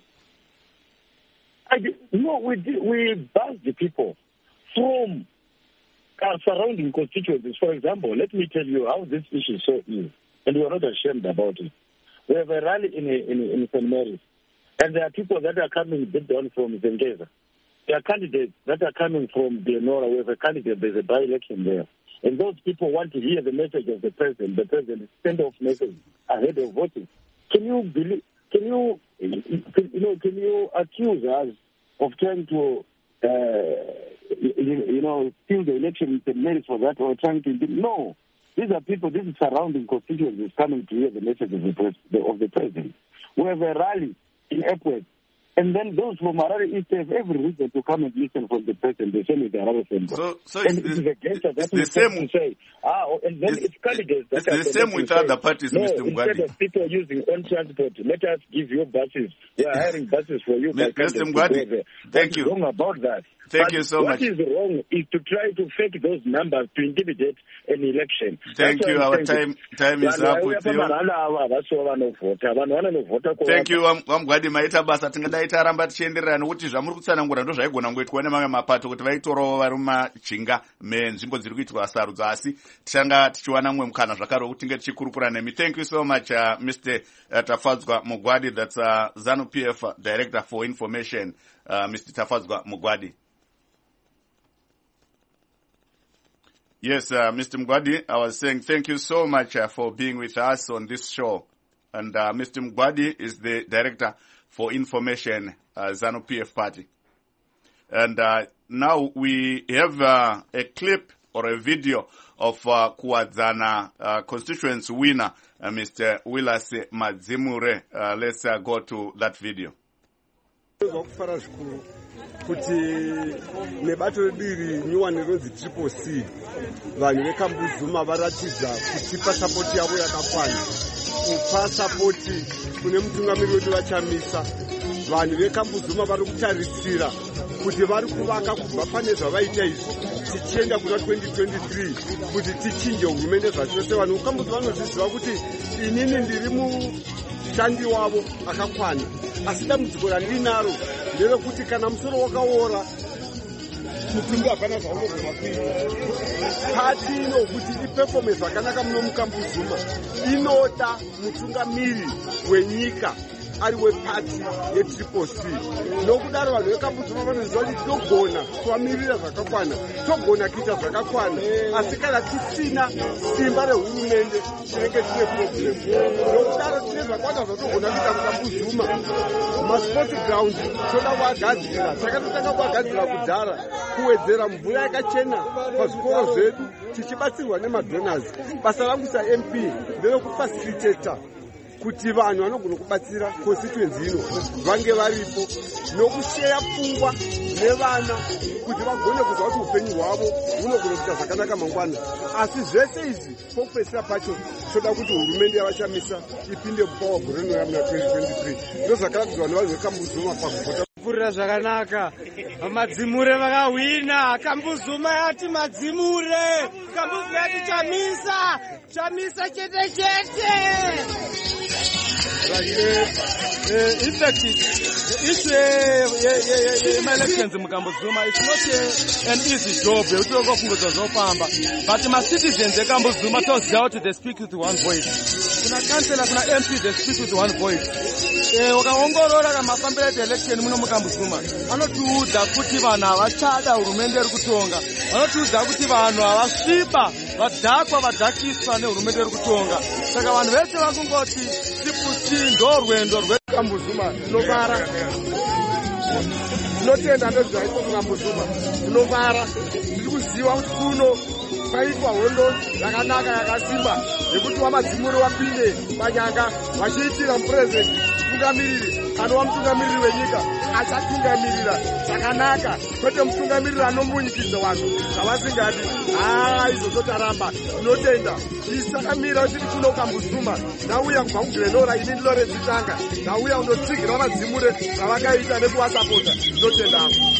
I did, no, we did, we bussed the people from our surrounding constituencies. For example, let me tell you how this issue so is, and we are not ashamed about it. We have a rally in a, in, a, in Saint Mary's, and there are people that are coming deep down from Zengeza. There are candidates that are coming from Glenora. We have a candidate, there's a by-election there. And those people want to hear the message of the president. The president send off message ahead of voting. Can you believe, can you, can, you know, can you accuse us of trying to, uh, you, you know, steal the election in Saint Mary's for that, or trying to, no. These are people, these are surrounding constituencies coming to hear the message of the, pres- of the president. We have a rally in Epworth. And then those from Harare East have every reason to come and listen from the president. They say the Harare Central. So, so and it's, it is against that it's we the same. To say, ah, and then it's, it's candidates. It's the same with say, other parties, no, Mister Mugwadi. Instead of people using own transport, let us give you buses. We are hiring buses for you. Mister Mugwadi, thank you. What's wrong about that? Thank but you so what much. What is wrong is to try to fake those numbers to intimidate an election. Thank That's you. Our time time is up with you. Thank you. Vamugwadi maita basa tingadai taramba tichienderera nokuti zvamuri kutsanangura ndo zvaigona kungoitwa nemamwe mapato kuti vaitorawo vari mumajinga menzvimbo dziri kuitwa sarudzo, asi tichanga tichiwana mumwe mukana zvakare wekuti tinge tichikurukura nemi. Thank you so much, uh, Mister Uh, Tafadzwa Mugwadi. That's uh, ZANU P F Director for Information, uh, Mister Tafadzwa Mugwadi. Yes, uh, Mister Mugwadi, I was saying thank you so much uh, for being with us on this show. And uh, Mister Mugwadi is the Director for Information, uh, ZANU P F Party. And uh, now we have uh, a clip or a video of uh, Kuwadzana uh, constituency winner, uh, Mister Willis Madzimure. Uh, let's uh, go to that video. Kuti nebato diri nyuwani ronzi triple C vanhu vekambuzuma varatidza kutipa sapoti yavo yakakwana, kupa sapoti kune mutungamiri wedu vachamisa. Vanhu vekambuzuma vari kutarisira kuti vari kuvaka kubva pane zvavaita izvi tichienda kuna twenty twenty-three kuti tichinje hurumende zvachose. Vanhu vekambuzuma vanozviziva kuti inini ndiri mushandi wavo akakwana, asi dambudziko randinaro nderekuti kana musoro wakaora mutumbi hapana zvaunogona kuita. Pati ino kuti ipefome zvakanaka muno mukambuzuma inoda mutungamiri wenyika ari wepati yetriple C. Nokudaro vanhu vekambuzuma vanoziva kuti tinogona kuvamirira zvakakwana, togona kuita zvakakwana, asi kana tisina simba rehurumende tinenge tine problem. Nokudaro tine zvakawanda zvatogona kuita mukambuzuma. Masport ground toda kuagadzira, takatotanga kuagadzira kudhara, kuwedzera mvura yakachena pazvikoro zvedu tichibatsirwa nemadonors. Basa rangu saM P nderokufacilitata kuti vanhu vanogona kubatsira constituency ino vange varipo, nokusheya pfungwa nevana kuti vagone kuziva kuti upenyu hwavo hunogona kuita zvakanaka mangwana. Asi zvese izvi pokupedzisira pacho toda kuti hurumende yavachamisa ipinde mupawa gore rino ramuna twenty twenty-three. Ndozvakanaka vanhu vanhu vekambuzuma pakuvhota kupfurira zvakanaka. Madzimure vakahwina. Kambuzuma yati madzimure. Kambuzuma yati chamisa. Chamisa chete chete. Right. Uh, uh, in fact, it's uh, my elections in Kambuzuma. It's not uh, an easy job. But my citizens, the Kambuzuma tells out they speak with one voice. Kuna councillor, kuna M P, they speak with one voice. Wakaongorora mafambiro election muno mukambuzuma vanotiudza kuti vanhu havachada hurumende iri kutonga, vanotiudza kuti vanhu havasviba vadhakwa vadhakiswa nehurumende iri kutonga. Saka vanhu vese vakungoti tiputi ndo rwendo rwekambuzuma tinovara, tinotenda ndozvaiko mukambuzuma tinovara. Tiri kuziva kuti kuno kwaitwa hondo yakanaka yakasimba yekuti wamadzimuri wapinde panyanga vachiitira mupurezidendi mutungamiriri anova mutungamiriri wenyika achatungamirira zvakanaka, kwete mutungamiriri anombunyikiza vanhu zvavasingadi. haa izvozvo taramba, tinotenda isakamira tiri kuno kambuzuma. Ndauya kubva kugrenora, ini ndilorezi tanga, ndauya kundotsigira madzimure zvavakaita nekuvasapota. Tinotenda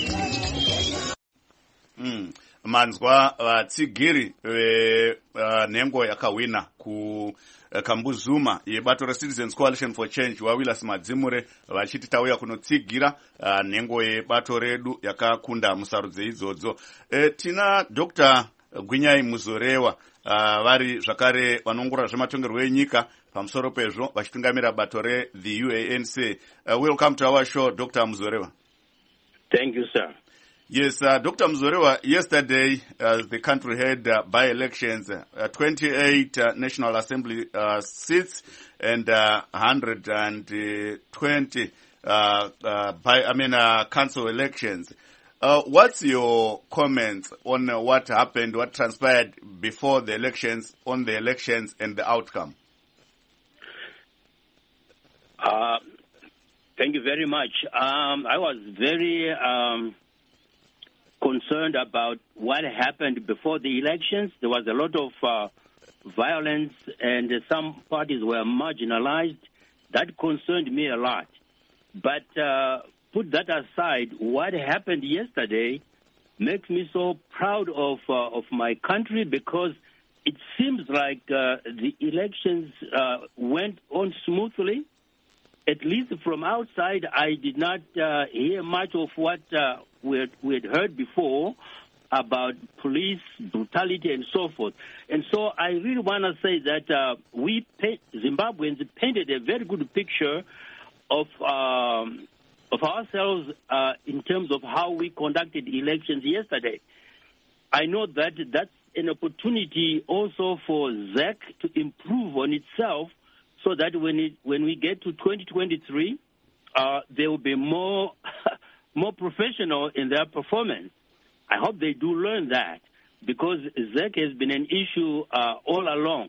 mm. manzwa vatsigiri uh, venhengo uh, yakahwina ku uh, Kambuzuma yebato reCitizens Coalition for Change wawila simadzimure vachiti tauya kunotsigira uh, nhengo yebato redu yakakunda musarudzo idzodzo. Uh, tina Doctor Gwinyai Muzorewa uh, vari zvakare vanongorora zvematongerwo enyika pamusoro pezvo vachitungamira bato re the U A N C. Uh, welcome to our show, Doctor Muzorewa. Thank you, sir. Yes, uh, Doctor Muzorewa, yesterday uh, the country had uh, by-elections, uh, twenty-eight uh, National Assembly uh, seats and uh, one hundred twenty uh, uh, by, I mean, uh, council elections. Uh, what's your comments on uh, what happened, what transpired before the elections, on the elections and the outcome? Uh, thank you very much. Um, I was very... Um, concerned about what happened before the elections. There was a lot of uh, violence and uh, some parties were marginalized. That concerned me a lot. But uh, put that aside, what happened yesterday makes me so proud of, uh, of my country, because it seems like uh, the elections uh, went on smoothly. At least from outside, I did not uh, hear much of what uh, we, had, we had heard before about police brutality and so forth. And so I really want to say that uh, we, pay, Zimbabweans, painted a very good picture of um, of ourselves uh, in terms of how we conducted elections yesterday. I know that that's an opportunity also for Z E C to improve on itself, so that when it, when we get to twenty twenty-three, uh, they will be more more professional in their performance. I hope they do learn that, because Z E C has been an issue uh, all along.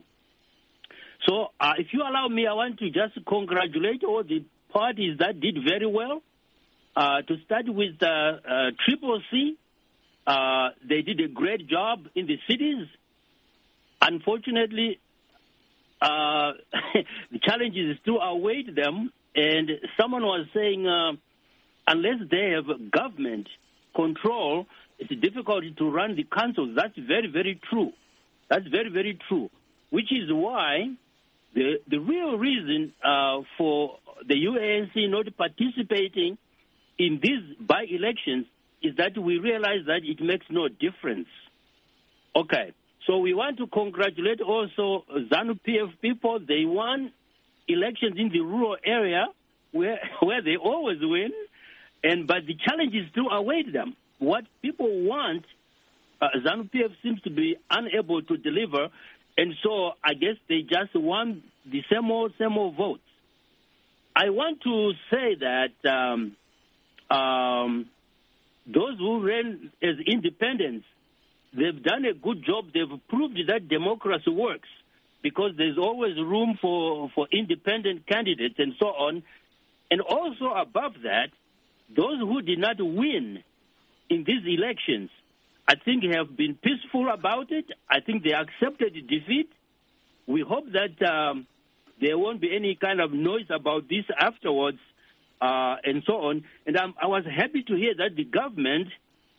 So uh, if you allow me, I want to just congratulate all the parties that did very well. Uh, to start with uh, uh, Triple C, uh, they did a great job in the cities. Unfortunately, Uh, the challenges still await them, and someone was saying uh, unless they have government control, it's difficult to run the councils. That's very, very true. That's very, very true, which is why the, the real reason uh, for the U A N C not participating in these by-elections is that we realize that it makes no difference. Okay. So we want to congratulate also ZANU-P F people. They won elections in the rural area where where they always win, and but the challenge is to await them. What people want, uh, ZANU-P F seems to be unable to deliver, and so I guess they just want the same old, same old votes. I want to say that um, um, those who ran as independents, they've done a good job. They've proved that democracy works because there's always room for, for independent candidates and so on. And also above that, those who did not win in these elections, I think have been peaceful about it. I think they accepted defeat. We hope that um, there won't be any kind of noise about this afterwards uh, and so on. And I'm, I was happy to hear that the government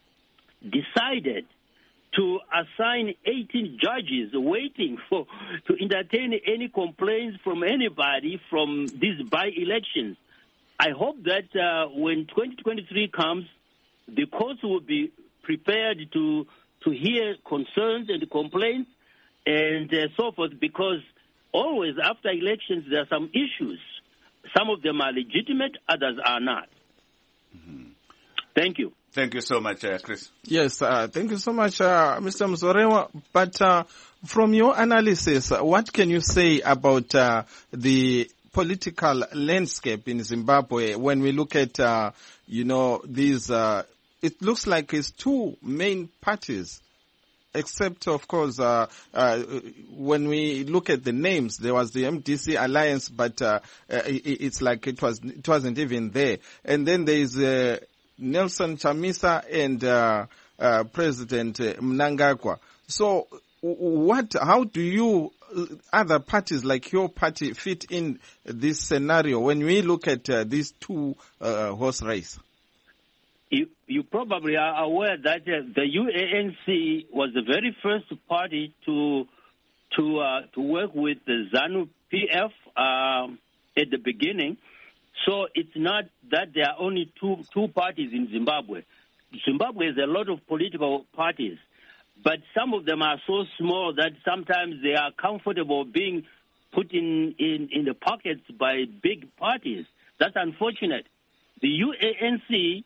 decided to assign eighteen judges waiting for to entertain any complaints from anybody from these by-elections. I hope that uh, when twenty twenty-three comes, the courts will be prepared to to hear concerns and complaints and uh, so forth, because always after elections there are some issues. Some of them are legitimate, others are not. Mm-hmm. Thank you. Thank you so much, uh, Chris. Yes, uh, thank you so much, uh, Mister Mzorewa. But uh, from your analysis, uh, what can you say about uh, the political landscape in Zimbabwe when we look at, uh, you know, these, uh, it looks like it's two main parties, except, of course, uh, uh, when we look at the names, there was the M D C alliance, but uh, uh, it, it's like it was it wasn't even there. And then there is uh, Nelson Chamisa and uh, uh, President uh, Mnangagwa. So, what? How do you other parties like your party fit in this scenario when we look at uh, these two uh, horse race? You, you probably are aware that uh, the U A N C was the very first party to to uh, to work with the ZANU-P F uh, at the beginning. So it's not that there are only two two parties in Zimbabwe. Zimbabwe has a lot of political parties, but some of them are so small that sometimes they are comfortable being put in, in, in the pockets by big parties. That's unfortunate. The U A N C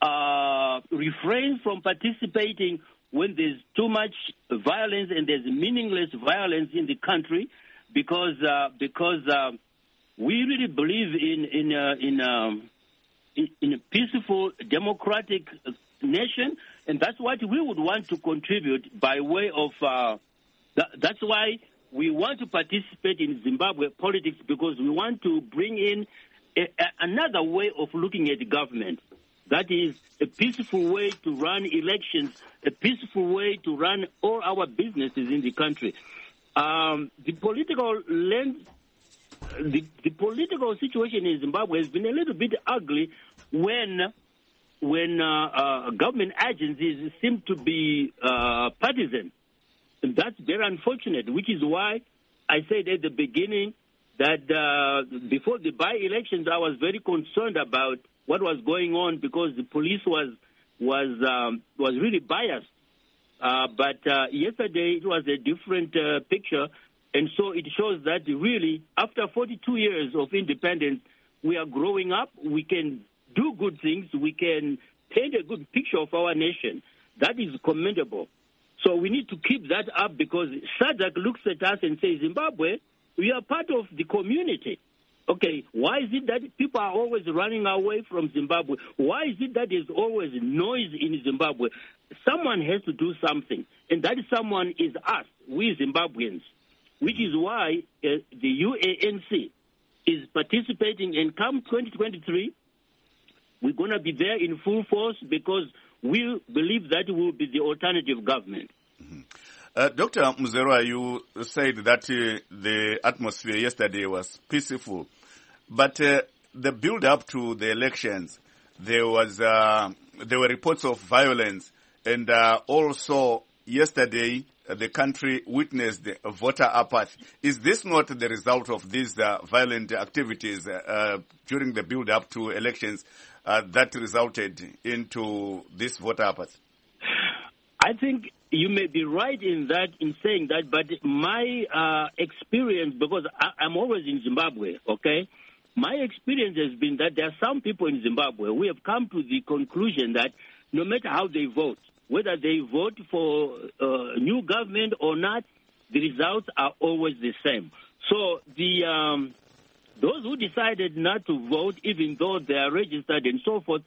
uh, refrains from participating when there's too much violence and there's meaningless violence in the country because uh, because uh, we really believe in in uh, in, um, in in a peaceful democratic nation, and that's what we would want to contribute by way of. Uh, th- that's why we want to participate in Zimbabwe politics, because we want to bring in a, a, another way of looking at the government. That is a peaceful way to run elections, a peaceful way to run all our businesses in the country. Um, the political lens, the, the political situation in Zimbabwe has been a little bit ugly when when uh, uh, government agencies seem to be uh, partisan. And that's very unfortunate, which is why I said at the beginning that uh, before the by-elections, I was very concerned about what was going on because the police was was um, was really biased. Uh, but uh, yesterday it was a different uh, picture, and so it shows that really, after forty-two years of independence, we are growing up. We can do good things. We can paint a good picture of our nation. That is commendable. So we need to keep that up, because SADC looks at us and says, Zimbabwe, we are part of the community. Okay, why is it that people are always running away from Zimbabwe? Why is it that there's always noise in Zimbabwe? Someone has to do something, and that someone is us, we Zimbabweans, which is why uh, the U A N C is participating, and come twenty twenty-three, we're going to be there in full force because we believe that will be the alternative government. Mm-hmm. Uh, Doctor Mzorewa, you said that uh, the atmosphere yesterday was peaceful, but uh, the build-up to the elections, there was uh, there were reports of violence, and uh, also yesterday uh, the country witnessed a voter apathy. Is this not the result of these uh, violent activities uh, during the build-up to elections uh, that resulted into this voter apathy? I think you may be right in that, in saying that, but my uh, experience, because I, I'm always in Zimbabwe, okay, my experience has been that there are some people in Zimbabwe who have come to the conclusion that no matter how they vote, whether they vote for a uh, new government or not, the results are always the same. So the um, those who decided not to vote, even though they are registered and so forth,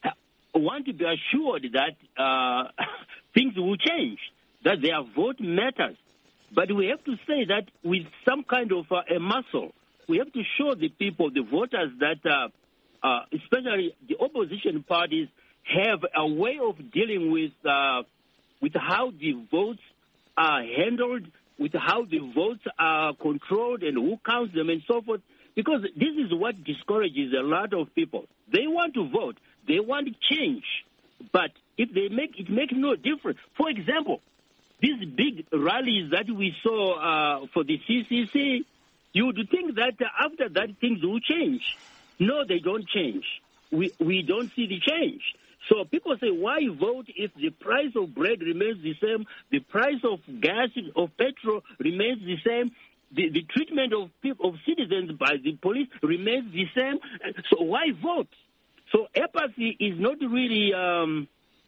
want to be assured that uh, things will change, that their vote matters. But we have to say that with some kind of uh, a muscle, we have to show the people, the voters, that uh, uh, especially the opposition parties have a way of dealing with uh, with how the votes are handled, with how the votes are controlled and who counts them and so forth. Because this is what discourages a lot of people. They want to vote. They want change. But if they make it makes no difference. For example, these big rallies that we saw uh, for the C C C, you would think that uh, after that things will change. No, they don't change. We we don't see the change. So people say, why vote if the price of bread remains the same, the price of gas, of petrol remains the same, the, the treatment of people, of citizens by the police remains the same. So why vote? So apathy is not really, um,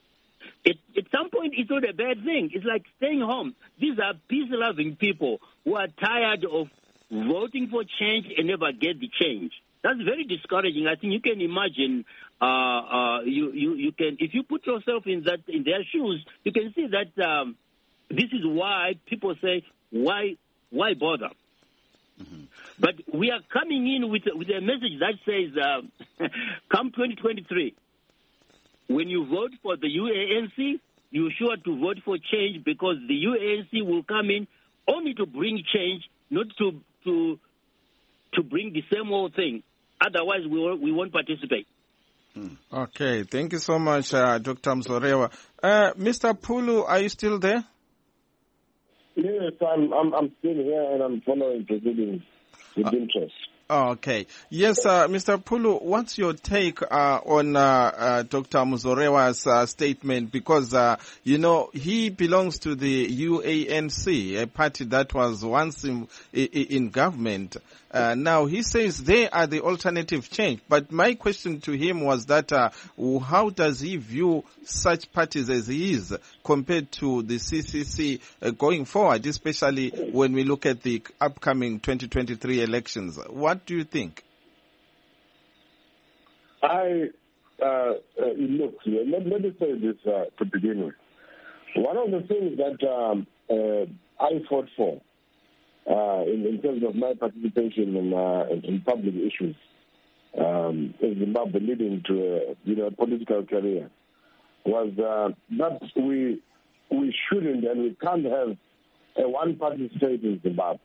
it, at some point it's not a bad thing. It's like staying home. These are peace-loving people who are tired of voting for change and never get the change. That's very discouraging. I think you can imagine, uh, uh, you, you, you can, if you put yourself in that, in their shoes, you can see that um, this is why people say, why, why bother? Mm-hmm. But we are coming in with, with a message that says, uh, come twenty twenty-three, when you vote for the U A N C, you're sure to vote for change, because the U A N C will come in only to bring change, not to, to, to bring the same old thing. Otherwise, we won't, we won't participate. Hmm. Okay, thank you so much, uh, Doctor Mzorewa. Uh, Mister Pulu, are you still there? Yes, I'm, I'm, I'm still here and I'm following proceedings with uh, interest. Okay. Yes, uh, Mister Pulu, what's your take uh, on uh, uh, Doctor Mzorewa's uh, statement? Because, uh, you know, he belongs to the U A N C, a party that was once in, in government. Uh, now, he says they are the alternative change. But my question to him was that uh, how does he view such parties as he is compared to the C C C uh, going forward, especially when we look at the upcoming twenty twenty-three elections? What do you think? I, uh, uh, look, let, let me say this uh, to begin with. One of the things that um, uh, I fought for uh, in, in terms of my participation in, uh, in public issues um, in Zimbabwe leading to a, you know, a political career was uh, that we, we shouldn't and we can't have a one-party state in Zimbabwe.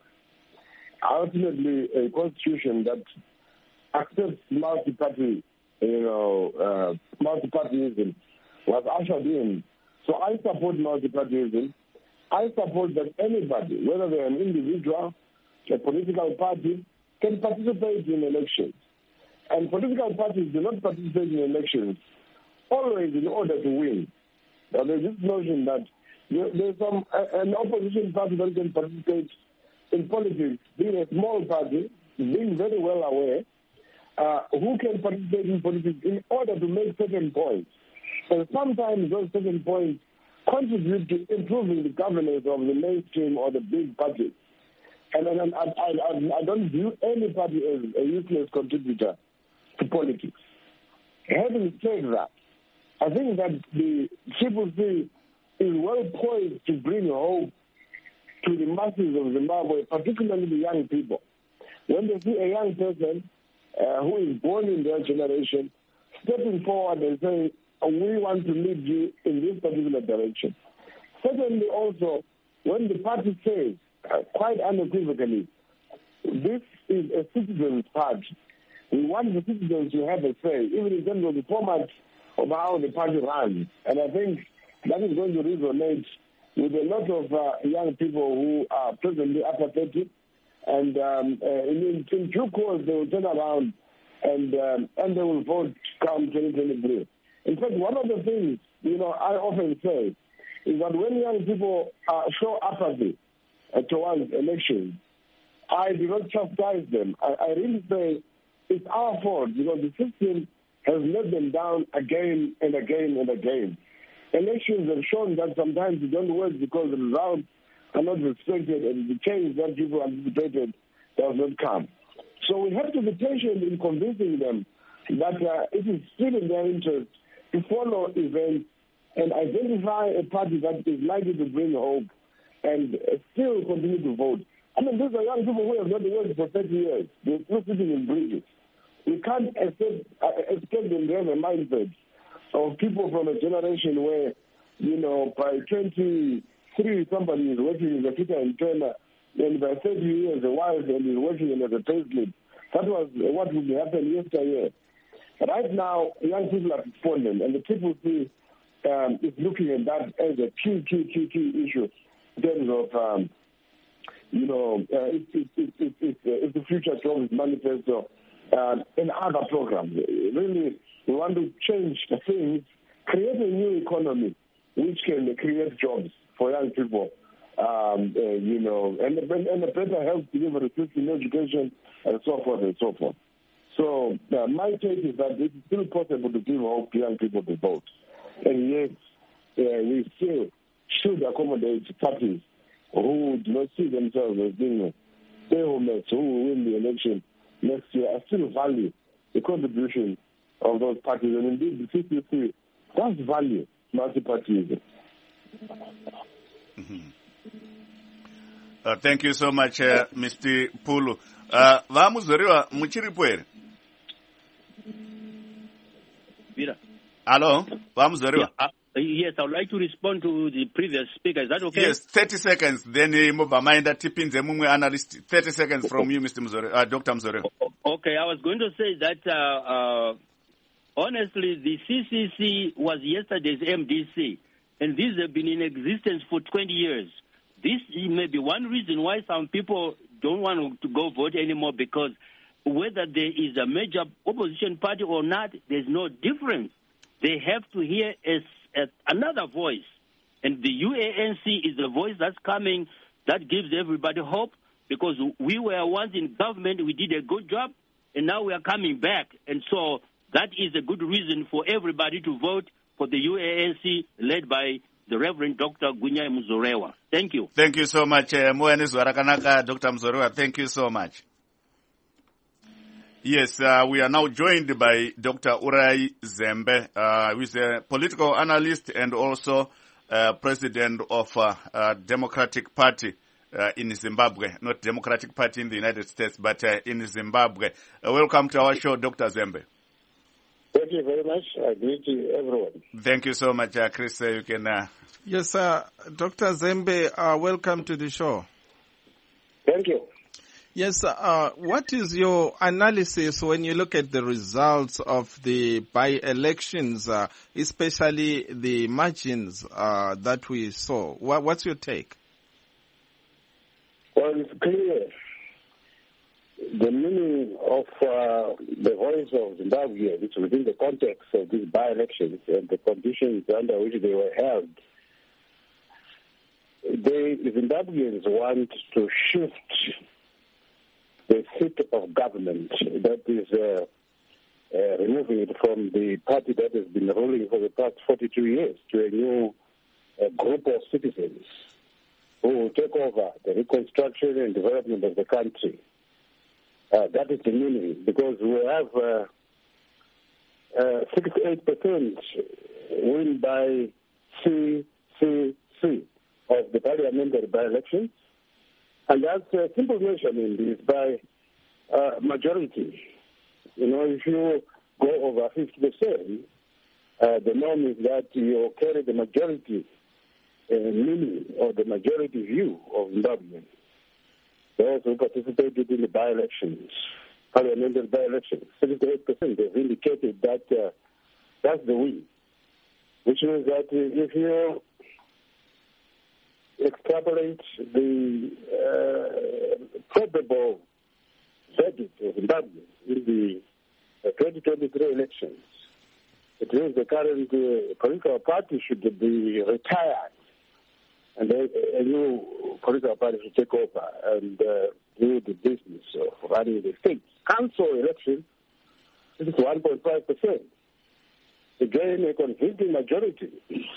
Ultimately, a constitution that accepts multi-party, you know, uh, multi-partyism was ushered in. So I support multi-partyism. I support that anybody, whether they're an individual, a political party, can participate in elections. And political parties do not participate in elections always in order to win. Now, there's this notion that there's some an opposition party that can participate in politics, being a small party, being very well aware, uh, who can participate in politics in order to make certain points. And sometimes those certain points contribute to improving the governance of the mainstream or the big parties. And, and, and I, I, I don't view any party as a useless contributor to politics. Having said that, I think that the Triple C is well poised to bring hope to the masses of Zimbabwe, particularly the young people. When they see a young person uh, who is born in their generation stepping forward and saying, oh, we want to lead you in this particular direction. Secondly, also, when the party says, uh, quite unequivocally, this is a citizens' party, we want the citizens to have a say, even in terms of the format of how the party runs. And I think that is going to resonate with a lot of uh, young people who are presently apathetic, and um, uh, in, in due course they will turn around and um, and they will vote come twenty twenty-three. In fact, one of the things, you know, I often say is that when young people uh, show apathy uh, towards elections, I do not chastise them. I, I really say it's our fault because the system has let them down again and again and again. Elections have shown that sometimes it don't work because the results are not respected and the change that people anticipated does not come. So we have to be patient in convincing them that uh, it is still in their interest to follow events and identify a party that is likely to bring hope and uh, still continue to vote. I mean, these are young people who have not worked for thirty years. They're still sitting in bridges. We can't accept, uh, expect them to have a mindset of people from a generation where, you know, by twenty-three, somebody is working in the Peter and Turner, and by thirty years, a wife and is working as a payslip. That was what would happen yesterday. Right now, young people are responding, and the people see um, is looking at that as a key, key, key, key issue in terms of, um, you know, uh, it's it, it, it, it, it, the Future Jobs Manifesto um, and other programs. Really, we want to change things, create a new economy which can create jobs for young people, um, uh, you know, and, and a better health delivery system, education, and so forth and so forth. So uh, my take is that it's still possible to give hope to young people to vote. And yet, uh, we still should accommodate parties who do not see themselves as being stalemates who will win the election next year. I still value the contribution of those parties. And indeed, the C C C does value multi-partyism. Mm-hmm. Uh, thank you so much, uh, Mister Pulu. Uh, Vamuzoriwa muchiripo ere? Hello, Vamuzoriwa. Yeah, uh, yes, I would like to respond to the previous speaker. Is that okay? Yes, thirty seconds. Then Mubamainda tipinze mumwe analyst. thirty seconds from you, Mister Mzoriwa, uh, Doctor Mzoriwa. Okay, I was going to say that uh, uh, honestly, the C C C was yesterday's M D C, and these have been in existence for twenty years. This may be one reason why some people don't want to go vote anymore, because whether there is a major opposition party or not, there's no difference. They have to hear a, a, another voice. And the U A N C is the voice that's coming that gives everybody hope, because we were once in government, we did a good job, and now we are coming back. And so that is a good reason for everybody to vote for the U A N C led by the Reverend Doctor Gunyai Muzorewa. Thank you. Thank you so much, uh, Doctor Muzorewa. Thank you so much. Yes, uh, we are now joined by Doctor Urai Zembe, uh, who is a political analyst and also uh, president of uh, uh, Democratic Party uh, in Zimbabwe. Not Democratic Party in the United States, but uh, in Zimbabwe. Uh, welcome to our show, Doctor Zembe. Thank you very much. I greet you, everyone. Thank you so much, uh, Chris. Uh, you can. Uh... Yes, uh, Doctor Zembe, uh, welcome to the show. Thank you. Yes, uh, what is your analysis when you look at the results of the by-elections, uh, especially the margins uh, that we saw? What, what's your take? Well, it's clear. The meaning of uh, the voice of Zimbabwe, which within the context of these by-elections and the conditions under which they were held, they, the Zimbabweans want to shift the seat of government, that is uh, uh, removing it from the party that has been ruling for the past forty-two years to a new uh, group of citizens who will take over the reconstruction and development of the country. Uh, that is the meaning, because we have uh, uh, sixty-eight percent win by C C C of the parliamentary by-elections. And that's a simple measurement is by uh, majority. You know, if you go over fifty percent, uh, the norm is that you carry the majority uh, meaning or the majority view of Zimbabwe. Those who participated in the by-elections, parliamentary by-elections, seventy-eight percent have indicated that uh, that's the win, which means that if you extrapolate the uh, probable verdict of Zimbabwe in the uh, twenty twenty-three elections, it means the current uh, political party should be retired and a, a new political party should take over and uh, do the business of running the state. Council election It is one point five percent. Again, a convincing majority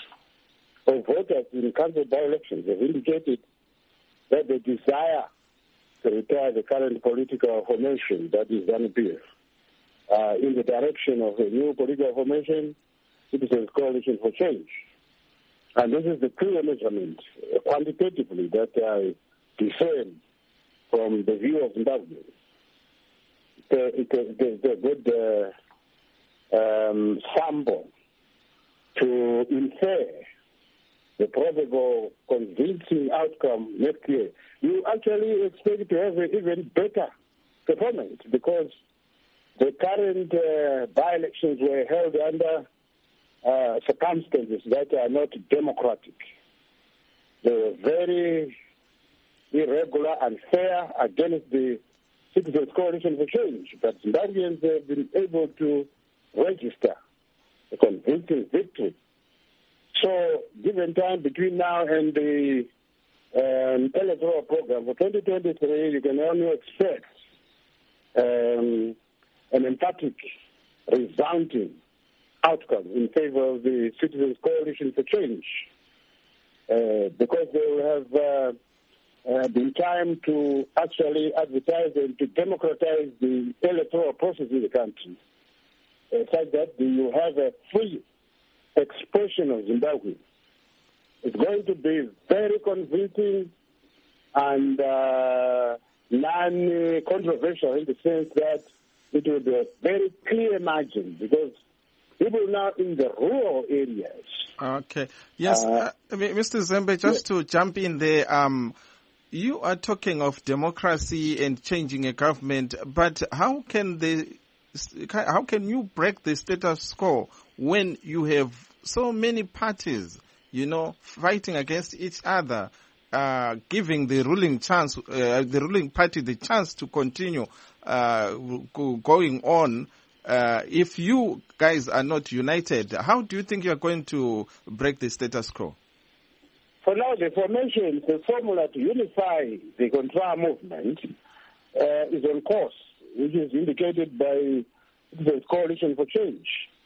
of voters in council by-elections have indicated that they desire to retire the current political formation, that is Z A N U P F, uh, in the direction of a new political formation, Citizens Coalition for Change. And this is the clear measurement, uh, quantitatively, that I discern from the view of Zimbabwe. It's a, a good uh, um, sample to infer the probable convincing outcome next year. You actually expect to have an even better performance because the current uh, by-elections were held under uh, circumstances that are not democratic. They were very irregular and fair against the Citizens Coalition for Change, but Zimbabweans have been able to register a convincing victory. So, given time between now and the um, electoral program for twenty twenty-three, you can only expect um, an emphatic, resounding outcome in favor of the Citizens Coalition for Change, uh, because they will have uh, uh, been time to actually advertise and to democratize the electoral process in the country, uh, such that you have a free expression of Zimbabwe. It's going to be very convincing and uh, non-controversial in the sense that it will be a very clear margin because people now in the rural areas. Okay. Yes, uh, uh, Mister Zembe, just yes. to jump in there, um, you are talking of democracy and changing a government, but how can they, how can you break the status quo when you have so many parties, you know, fighting against each other, uh, giving the ruling chance, uh, the ruling party the chance to continue uh, going on? Uh, if you guys are not united, how do you think you are going to break the status quo? For now, the formation, the formula to unify the Contra movement uh, is on course, which is indicated by the Coalition for Change.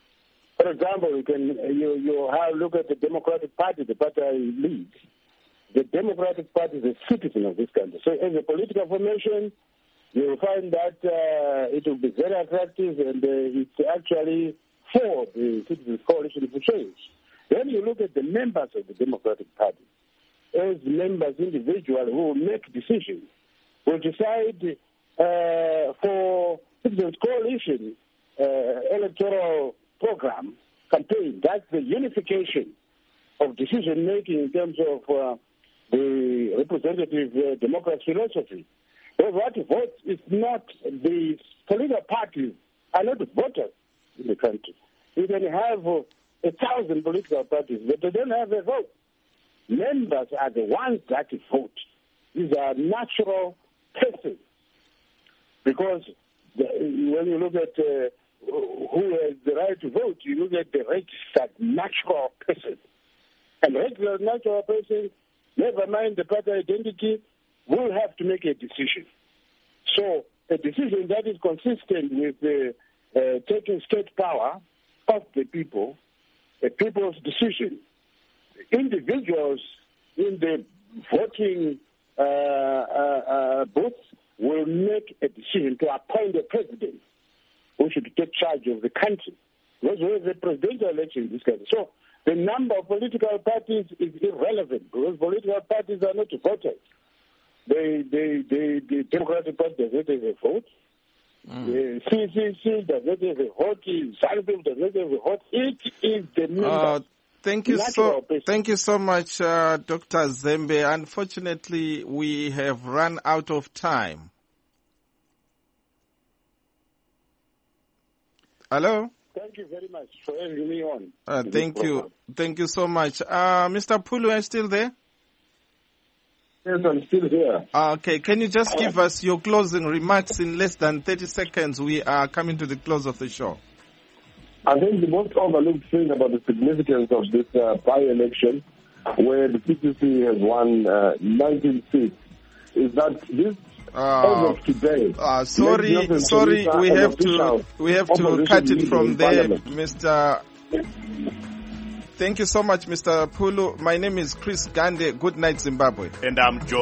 For example, you can you you have look at the Democratic Party, the party I lead. The Democratic Party is a citizen of this country. So, as a political formation, you will find that uh, it will be very attractive, and uh, it's actually for the Citizens Coalition for Change. Then you look at the members of the Democratic Party. As members, individuals who will make decisions, will decide uh, for Citizens Coalition uh, electoral program, campaign. That's the unification of decision-making in terms of uh, the representative uh, democracy philosophy. But what votes is not the political parties are not voters in the country. You can have uh, a thousand political parties, but they don't have a vote. Members are the ones that vote. These are natural persons. Because the, when you look at uh, who has the right to vote, you look at the registered natural person. And registered natural person, never mind the party identity, will have to make a decision. So a decision that is consistent with the uh, taking state power of the people, a people's decision. Individuals in the voting uh, uh, uh, booth will make a decision to appoint a president who should take charge of the country. Because we have a presidential election in this country. So the number of political parties is irrelevant because political parties are not voters. They, they, they, the Democratic Party does not have a vote. Mm. The C C C does not have a vote. Z A N U P F does not have a vote. It is the member. Uh, thank you so, thank you so much, uh, Doctor Zembe. Unfortunately, we have run out of time. Hello? Thank you very much for having me on. Uh, thank you. Thank you so much. Uh, Mister Pulu, are you still there? Yes, I'm still here. Okay, can you just give us your closing remarks in less than thirty seconds? We are coming to the close of the show. I think the most overlooked thing about the significance of this uh, by-election, where the C C C has won uh, nineteen seats, is that this Uh, As of today. uh, sorry, sorry, we have to we have to cut it from there, Mister Thank you so much, Mister Pulu. My name is Chris Gande. Good night, Zimbabwe. And I'm Joe.